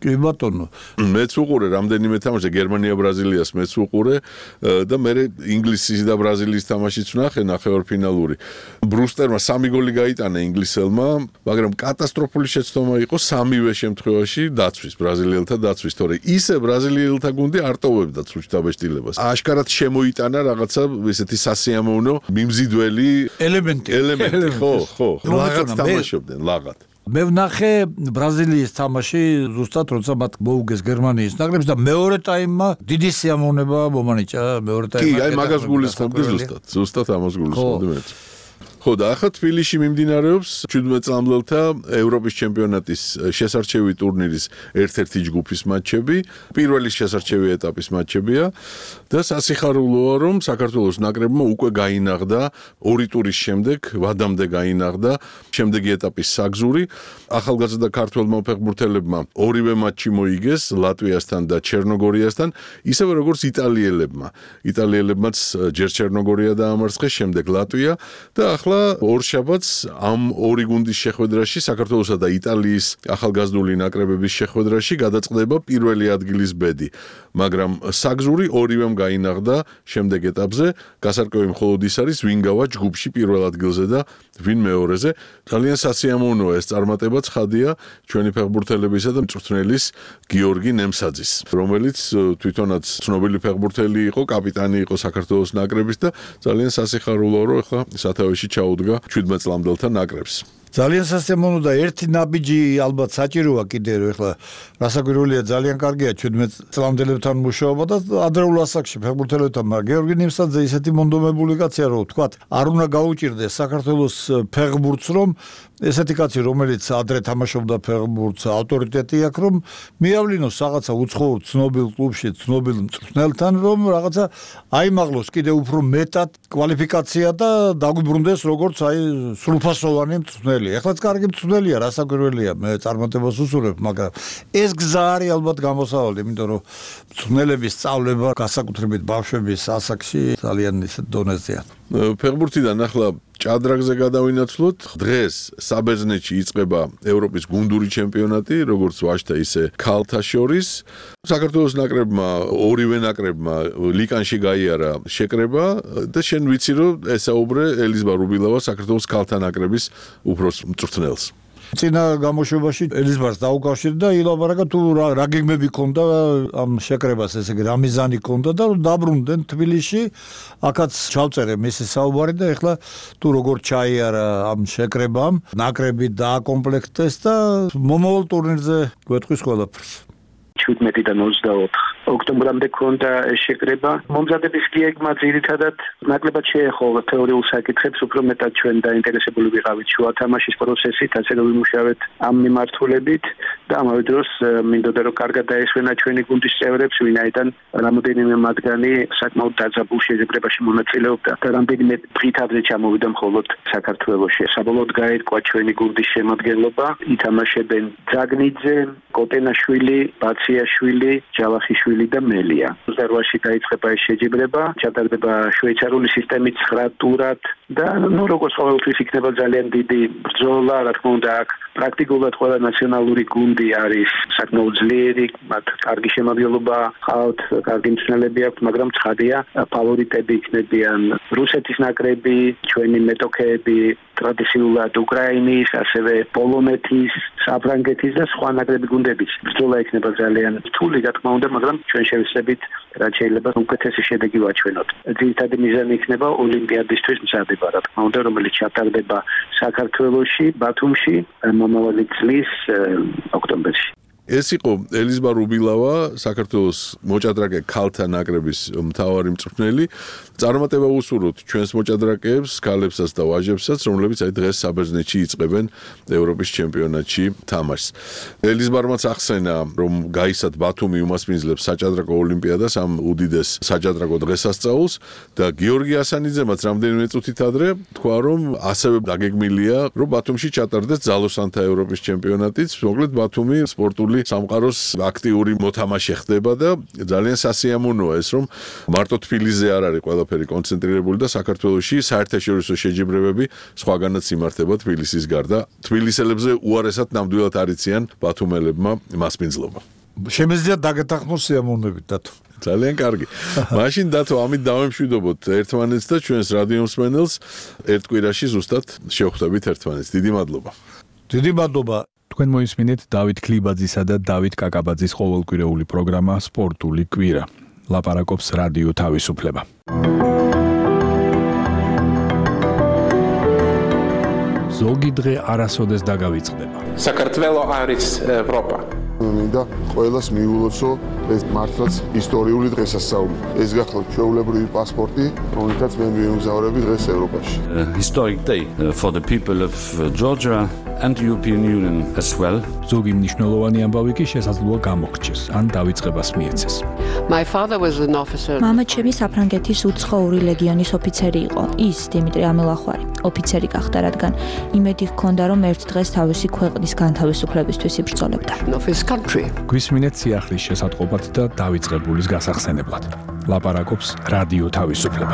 კი ბატონო. მეც უყურე რამდენიმე თამაში გერმანია ბრაზილიას მეც უყურე და მე ინგლისის და ბრაზილიის თამაშიც ვნახე ნახევარფინალური. ბრუსტერმა სამი გოლი გაიტანა ინგლისელმა, მაგრამ კატასტროფული შეცდომა იყო სამივე შემთხვევაში დაცვის, ბრაზილიელთა დაცვის, თორე ისე ბრაზილიელთა გუნდი არ ტოვებდა ცუჩდაბეშტილებას. აშკარად შემოიტანა რაღაცა ესეთი სასიამოვნო მიმზიდველი ელემენტი. ელემენტი, ხო, ხო. ლაღად თამაშობდნენ, ლაღად. მე ვნახე ბრაზილიის თამაში ზუსტად როცა მათ მოუგეს გერმანიის ნაკრებს და მეორე ტაიმმა დიდი სიამოვნება მომანიჭა მეორე ტაიმმა. კი, აი მაგას გულისხმობდი ზუსტად, ზუსტად ამას გულისხმობდი მეც. ხო და ახლა თბილისში მიმდინარეობს შვიდმეტ წლამდელთა ევროპის ჩემპიონატის შესარჩევი ტურნირის ერთ-ერთი ჯგუფის მატჩები, პირველი შესარჩევი ეტაპის მატჩებია და სასიხარულოა რომ საქართველოს ნაკრებმა უკვე გაინაღდა ორი ტურის შემდეგ, ვადამდე გაინაღდა შემდეგი ეტაპის საგზური. ახალგაზრდა ქართველმა ფეხბურთელებმა ორივე მატჩი მოიგეს ლატვიასთან და ჩერნოგორიასთან, ისევე როგორც იტალიელებმა. იტალიელებმაც ჯერ ჩერნოგორია დაამარცხეს, შემდეგ ლატვია და ახლა ორშაბათს ამ ორი გუნდის შეხვედრაში საქართველოსა და იტალიის ახალგაზრდული ნაკრებების შეხვედრაში გადაწყდება პირველი ადგილის ბედი, მაგრამ საგზური ორივემ გაინაღდა შემდეგ ეტაპზე, გასარკვევი მხოლოდ ის არის ვინ გავა ჯგუფში პირველ ადგილზე და ვინ მეორეზე. ძალიან სასიამოვნოა ეს წარმატება ცხადია ჩვენი ფეხბურთელებისა და მწვრთნელის გიორგი ნემსაძის, რომელიც თვითონაც ცნობილი ფეხბურთელი იყო, კაპიტანი იყო საქართველოს ნაკრების და ძალიან სასიხარულოა რომ ახლა სათავეში ჩაუდგა შვიდმეტ წლამდელთა ნაკრებს. ძალიან სასიამოვნო და ერთი ნაბიჯი ალბათ საჭიროა კიდე რომ ეხლა რასაკვირველია ძალიან კარგია შვიდმეტ წლამდელებთან მუშაობა და ადრეულ ასაკში ფეხბურთელებთან, მაგრამ გიორგი ნემსაძე ისეთი მონდომებული კაცია რომ ვთქვათ არ უნდა გაუჭირდეს საქართველოს ფეხბურთს რომ ესეთი კაცი რომელიც ადრე თამაშობდა ფეხბურთს ავტორიტეტი აქვს რომ მიავლინოს რაღაცა უცხოურ ცნობილ კლუბში ცნობილ მწვრთნელთან რომ რაღაცა აიმაღლოს კიდე უფრო მეტად კვალიფიკაცია და დაგვიბრუნდეს როგორც აი სრულფასოვანი მწვრთნელი. ეხლაც კარგი მწვრთნელია, რასაკვირველია, მე წარმატებას უსურვებ, მაგრამ ეს გზა არის ალბათ გამოსავალი, იმიტომ რომ მწვრთნელების სწავლება განსაკუთრებით ბავშვების ასაკში ძალიან ისეთ დონეზეა. ფეხბურთიდან ახლა ჭადრაგზე გადავინაცვლოთ. დღეს საბერძნეთში იწყება ევროპის გუნდური ჩემპიონატი, როგორც ვაჟთა ისე ქალთა შორის. საქართველოს ნაკრებმა, ორივე ნაკრებმა ლიკანში გაიარა შეკრება და შენ ვიცი რომ ესაუბრე ელიზბარ უბილავა საქართველოს ქალთა ნაკრების უფროს მწვრთნელს. წინა გამოშვებაში ელიზბარს დაუკავშირდა და ილაპარაკა თუ რა გეგმები ქონდა ამ შეკრებას, ესე იგი რა მიზანი ქონდა და დაბრუნდნენ თბილისში. აქაც ჩავწერე მისი საუბარი და ეხლა თუ როგორ ჩაიარა ამ შეკრებამ, ნაკრები დააკომპლექტეს და მომავალ ტურნირზე გვეტყვის ყველაფერს. შვიდმეტიდან ოცდაოთხ ოქტომბრამდე ქონდა შეკრება. მომზადების გეგმა ძირითადად ნაკლებად შეეხო თეორიულ საკითხებს, უფრო მეტად ჩვენ დაინტერესებული ვიყავით შუა თამაშის პროცესით, ასე რომ ვიმუშავეთ ამ მიმართულებით და ამავე დროს მინდოდა რომ კარგად დაესვენა ჩვენი გუნდის წევრებს, ვინაიდან რამოდენიმე მათგანი საკმაოდ დაძაბულ შეკრებაში მონაწილეობდა და რამდენიმე დღითადზე ჩამოვიდა მხოლოდ საქართველოში. საბოლოოდ გაერკვა ჩვენი გუნდის შემადგენლობა, ითამაშებენ ძაგნიძე, კოტენაშვილი, ბაციაშვილი, ჯავახიშვილი და მელია. ოცდაოთხში დაიწყება ეს შეჯიბრება, ჩატარდება შვეიცარიული სისტემით ცხრა ტურად და ნუ როგორც ყოველთვის იქნება ძალიან დიდი ბრძოლა, რა თქმა უნდა, აქ პრაქტიკულად ყველა ნაციონალური გუნდი არის საკმაოდ ძლიერი, მათ კარგი შემადგენლობა ჰყავთ, კარგი მწვრთნელები აქვთ, მაგრამ ცხადია, ფავორიტები იქნებიან რუსეთის ნაკრები, ჩვენი მეტოქეები, ტრადიციულად უკრაინის, ასევე პოლონეთის, საფრანგეთის და სხვა ნაკრები გუნდებიც. ბრძოლა იქნება ძალიან რთული, რა თქმა უნდა, მაგრამ ჩვენ შევისწრებით რაც შეიძლება უკეთესი შედეგი ვაჩვენოთ. ძირითადი მიზანი იქნება ოლიმპიადისთვის მზადება, რა თქმა უნდა, რომელიც ჩატარდება საქართველოში, ბათუმში მომავალი წლის ოქტომბერში. ეს იყო ელიზბარ უბილავა, საქართველოს მოჭადრაკე ქალთა ნაკრების მთავარი მწვრთნელი. წარმატება უსურვოთ ჩვენს მოჭადრაკეებს, ქალებსაც და ვაჟებსაც, რომლებიც აი დღეს საბერძნეთში იწყებენ ევროპის ჩემპიონატში თამაშს. ელიზბარმაც ახსენა, რომ გაისად ბათუმი უმასპინძლებს საჭადრაკო ოლიმპიადას, ამ უდიდეს საჭადრაკო დღესასწაულს და გიორგი ასანიძემაც რამდენიმე წუთით ადრე თქვა, რომ ასევე დაგეგმილია, რომ ბათუმში ჩატარდეს ძალოსანთა ევროპის ჩემპიონატიც, მოკლედ ბათუმი სპორტული სამყაროს აქტიური მოთამაშე ხდება და ძალიან სასიამოვნოა ეს, რომ მარტო თბილისზე არ არის ყველაფერი კონცენტრირებული და საქართველოში საერთაშორისო შეჯიბრებები სხვაგანაც იმართება თბილისის გარდა. თბილისელებზე უარესად ნამდვილად არიციან ბათუმელებმა მასპინძლობა. შემიძლია დაგეთანხმოს სიამოვნებით დათო. ძალიან კარგი. მაშინ დათო, ამით დავემშვიდობოთ ერთმანეთს და ჩვენს რადიო მსმენელს ერთ კვირაში ზუსტად შევხვდებით ერთმანეთს. დიდი მადლობა. დიდი მადლობა. თქვენ მოისმინეთ დავით ქლიბაძისა და დავით კაკაბაძის ყოველკვირეული პროგრამა სპორტული კვირა. ლაპარაკობს რადიო თავისუფლება. ზოგი დღე არასოდეს დაგავიწყდება. საქართველო არის ევროპა. მინდა ყველას მიულოცო ეს მართლაც ისტორიული დღესასწაული. ეს გახლავთ ჩვეულებრივი პასპორტი, რომელთაც მე მივიმგზავრები დღეს ევროპაში. A historic day for the people of Georgia and the European Union as well. ზოგი მნიშვნელოვანი ამბავი კი შესაძლოა გამოგრჩეს, ან დავიწყებას მიეცეს. My father was an officer. მამა ჩემი საფრანგეთის უცხოური ლეგიონის ოფიცერი იყო. ის დიმიტრი ამელახვარი, ოფიცერი გახდა, რადგან იმედი ჰქონდა, რომ ერთ დღეს თავისი ქვეყნის განთავისუფლებისთვის იბრძოლებდა. გვისმინეთ სიახლის შესატყობად და დავიწყებულის გასახსენებლად. ლაპარაკობს რადიო თავისუფლება.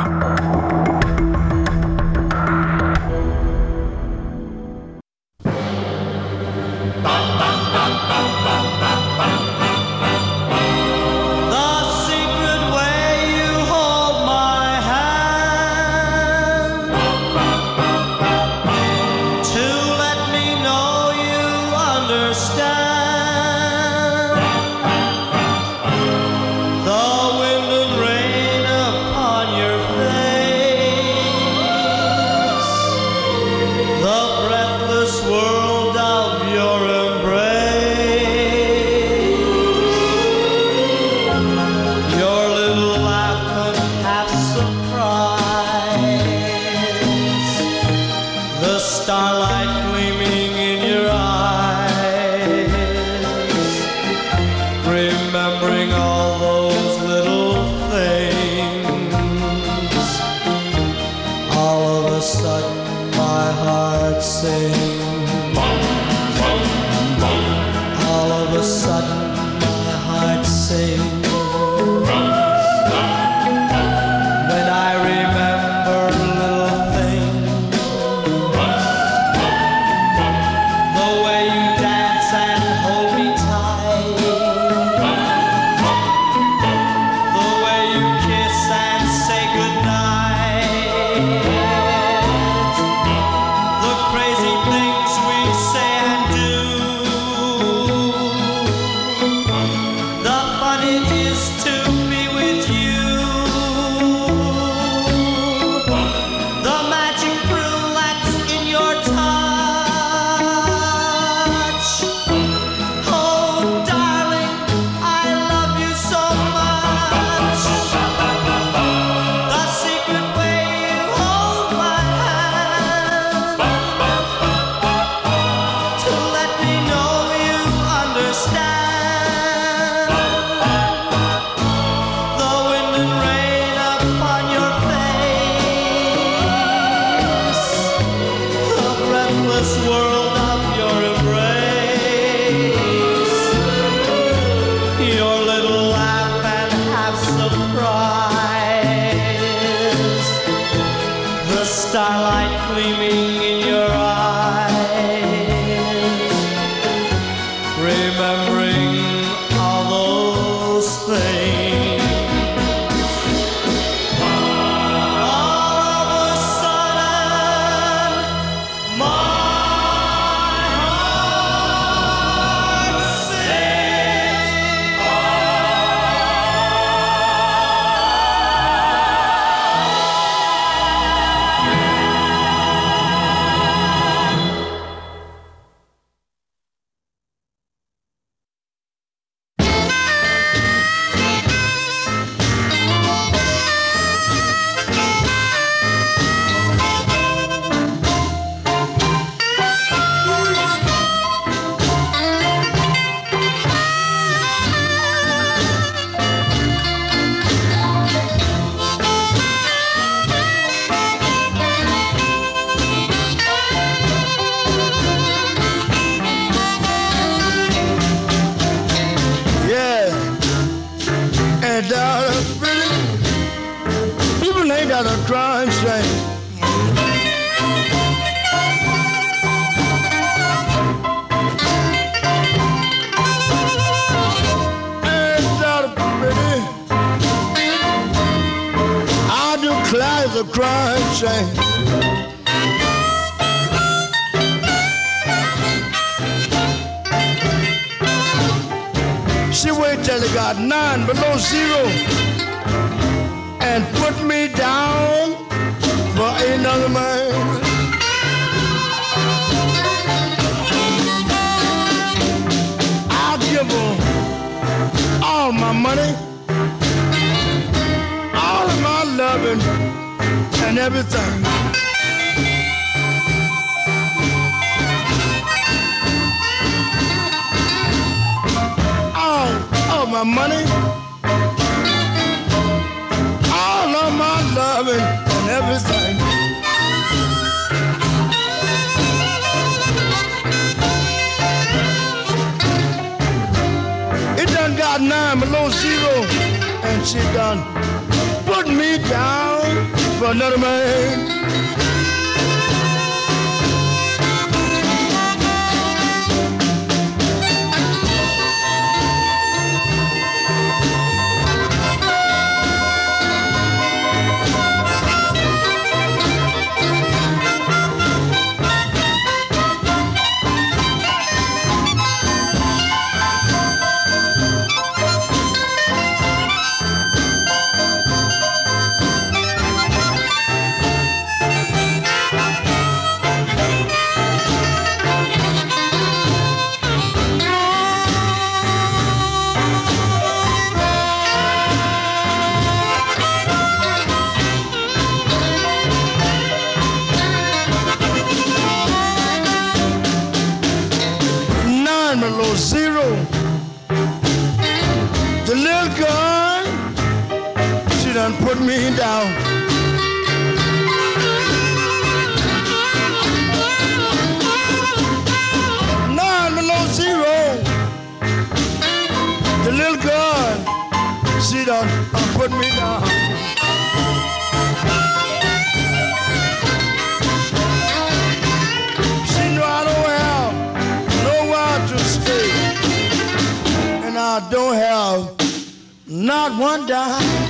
crying shame. She waited till it got nine below zero and put me down for another man. I'll give her all my money, all of my loving and everything. All of my money, all of my loving and everything. It done got nine below zero, and she done put me down for another man. Zero. The little girl, she done put me down. Nine below zero. The little girl, she done put me down. She know I don't have nowhere to stay, and I don't have not one dime.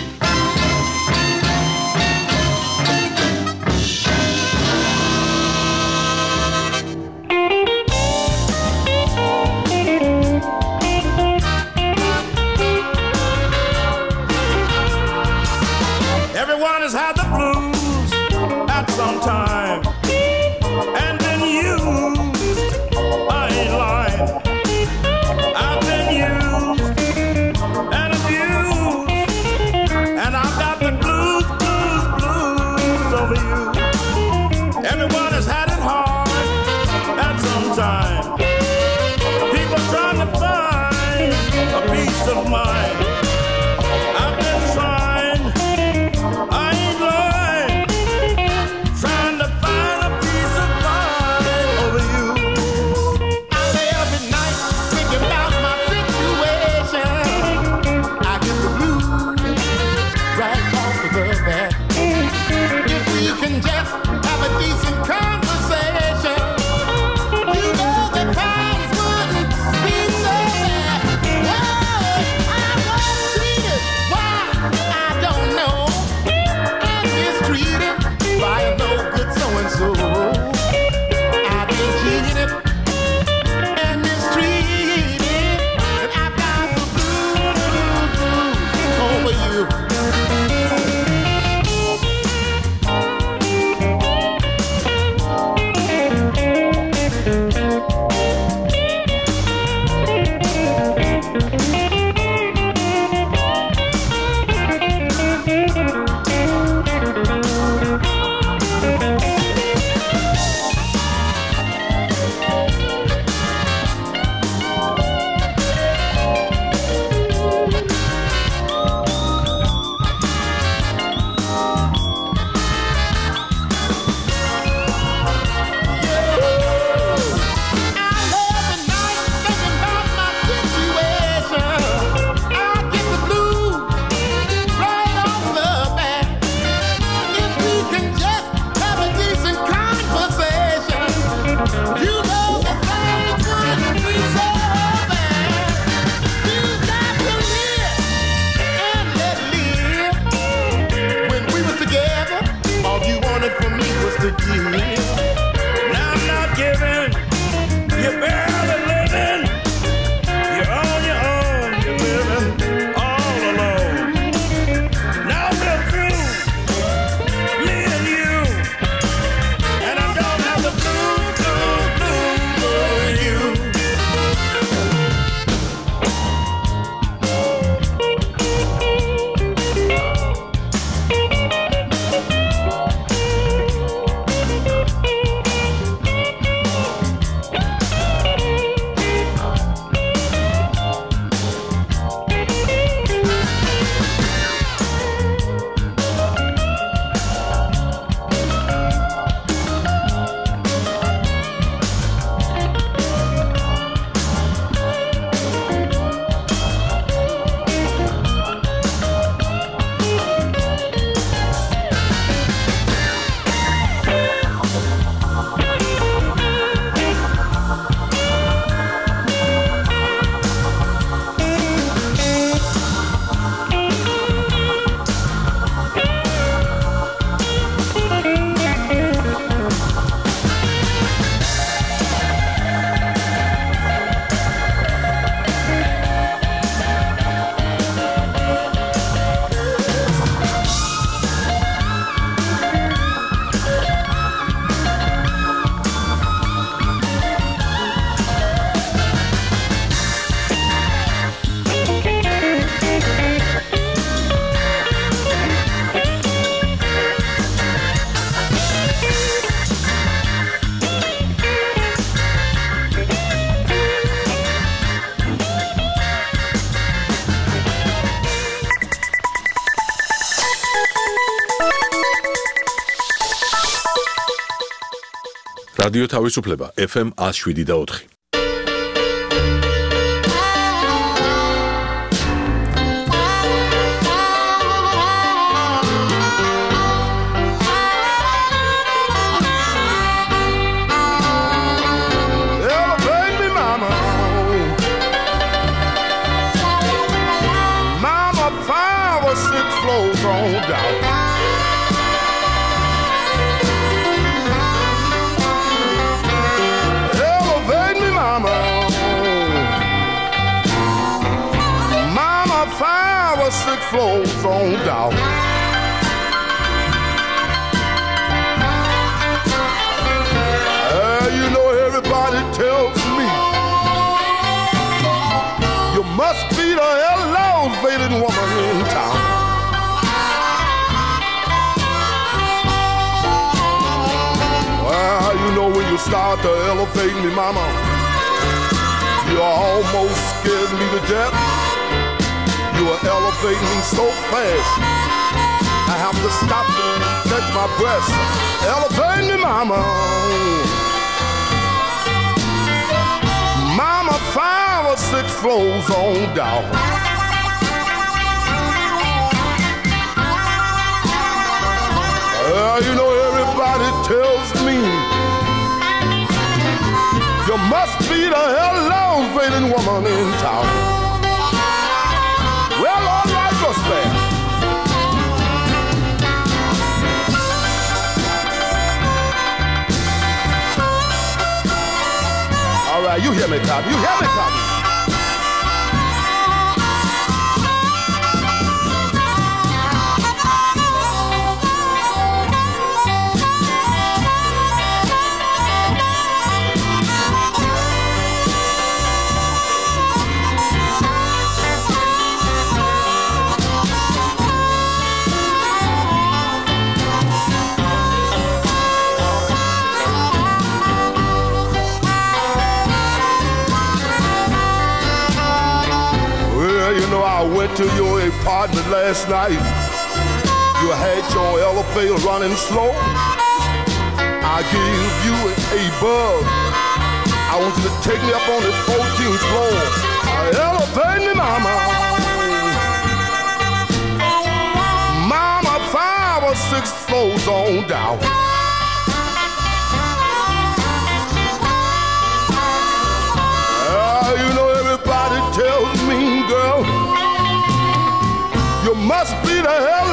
Everyone has had the blues at some time, and been used. I ain't lying. I've been used and abused, and I've got the blues, blues, blues over you. Everyone has had it hard at some time. People trying to find a peace of mind. I've been trying, I ain't lying, trying to find a peace of mind over you. I lay up at night thinking about my situation. I get the blues right off of the bat. If we can just have a decent car. to give. Now I'm not giving, you're barely living. You're on your own, you're living all alone. Now we're through, me and you, and I don't have the blues, blues, blues for you. რადიო თავისუფლება F M one oh seven და four. Elevate me, mama. Mama, five or six floors on down. Six floors on down. Uh, you know everybody tells me you must be the elevated woman in town. Well, you know when you start to elevate me, mama, you almost scared me to death. You are elevating me so fast, I have to stop and catch my breath. Elevate me, mama. Mama, five or six floors on down. Uh, you know everybody tells me you must be the elevated woman in town. Well, all right, Gospel. All right, you hear me, Tommy. You hear me, Tommy. I went to your apartment last night. You had your elevator running slow. I gave you a bug. I want you to take me up on this fourteenth floor. Elevate me, mama. Mama, five or six floors on down. Uh, you know everybody tells me, girl, you must be the hell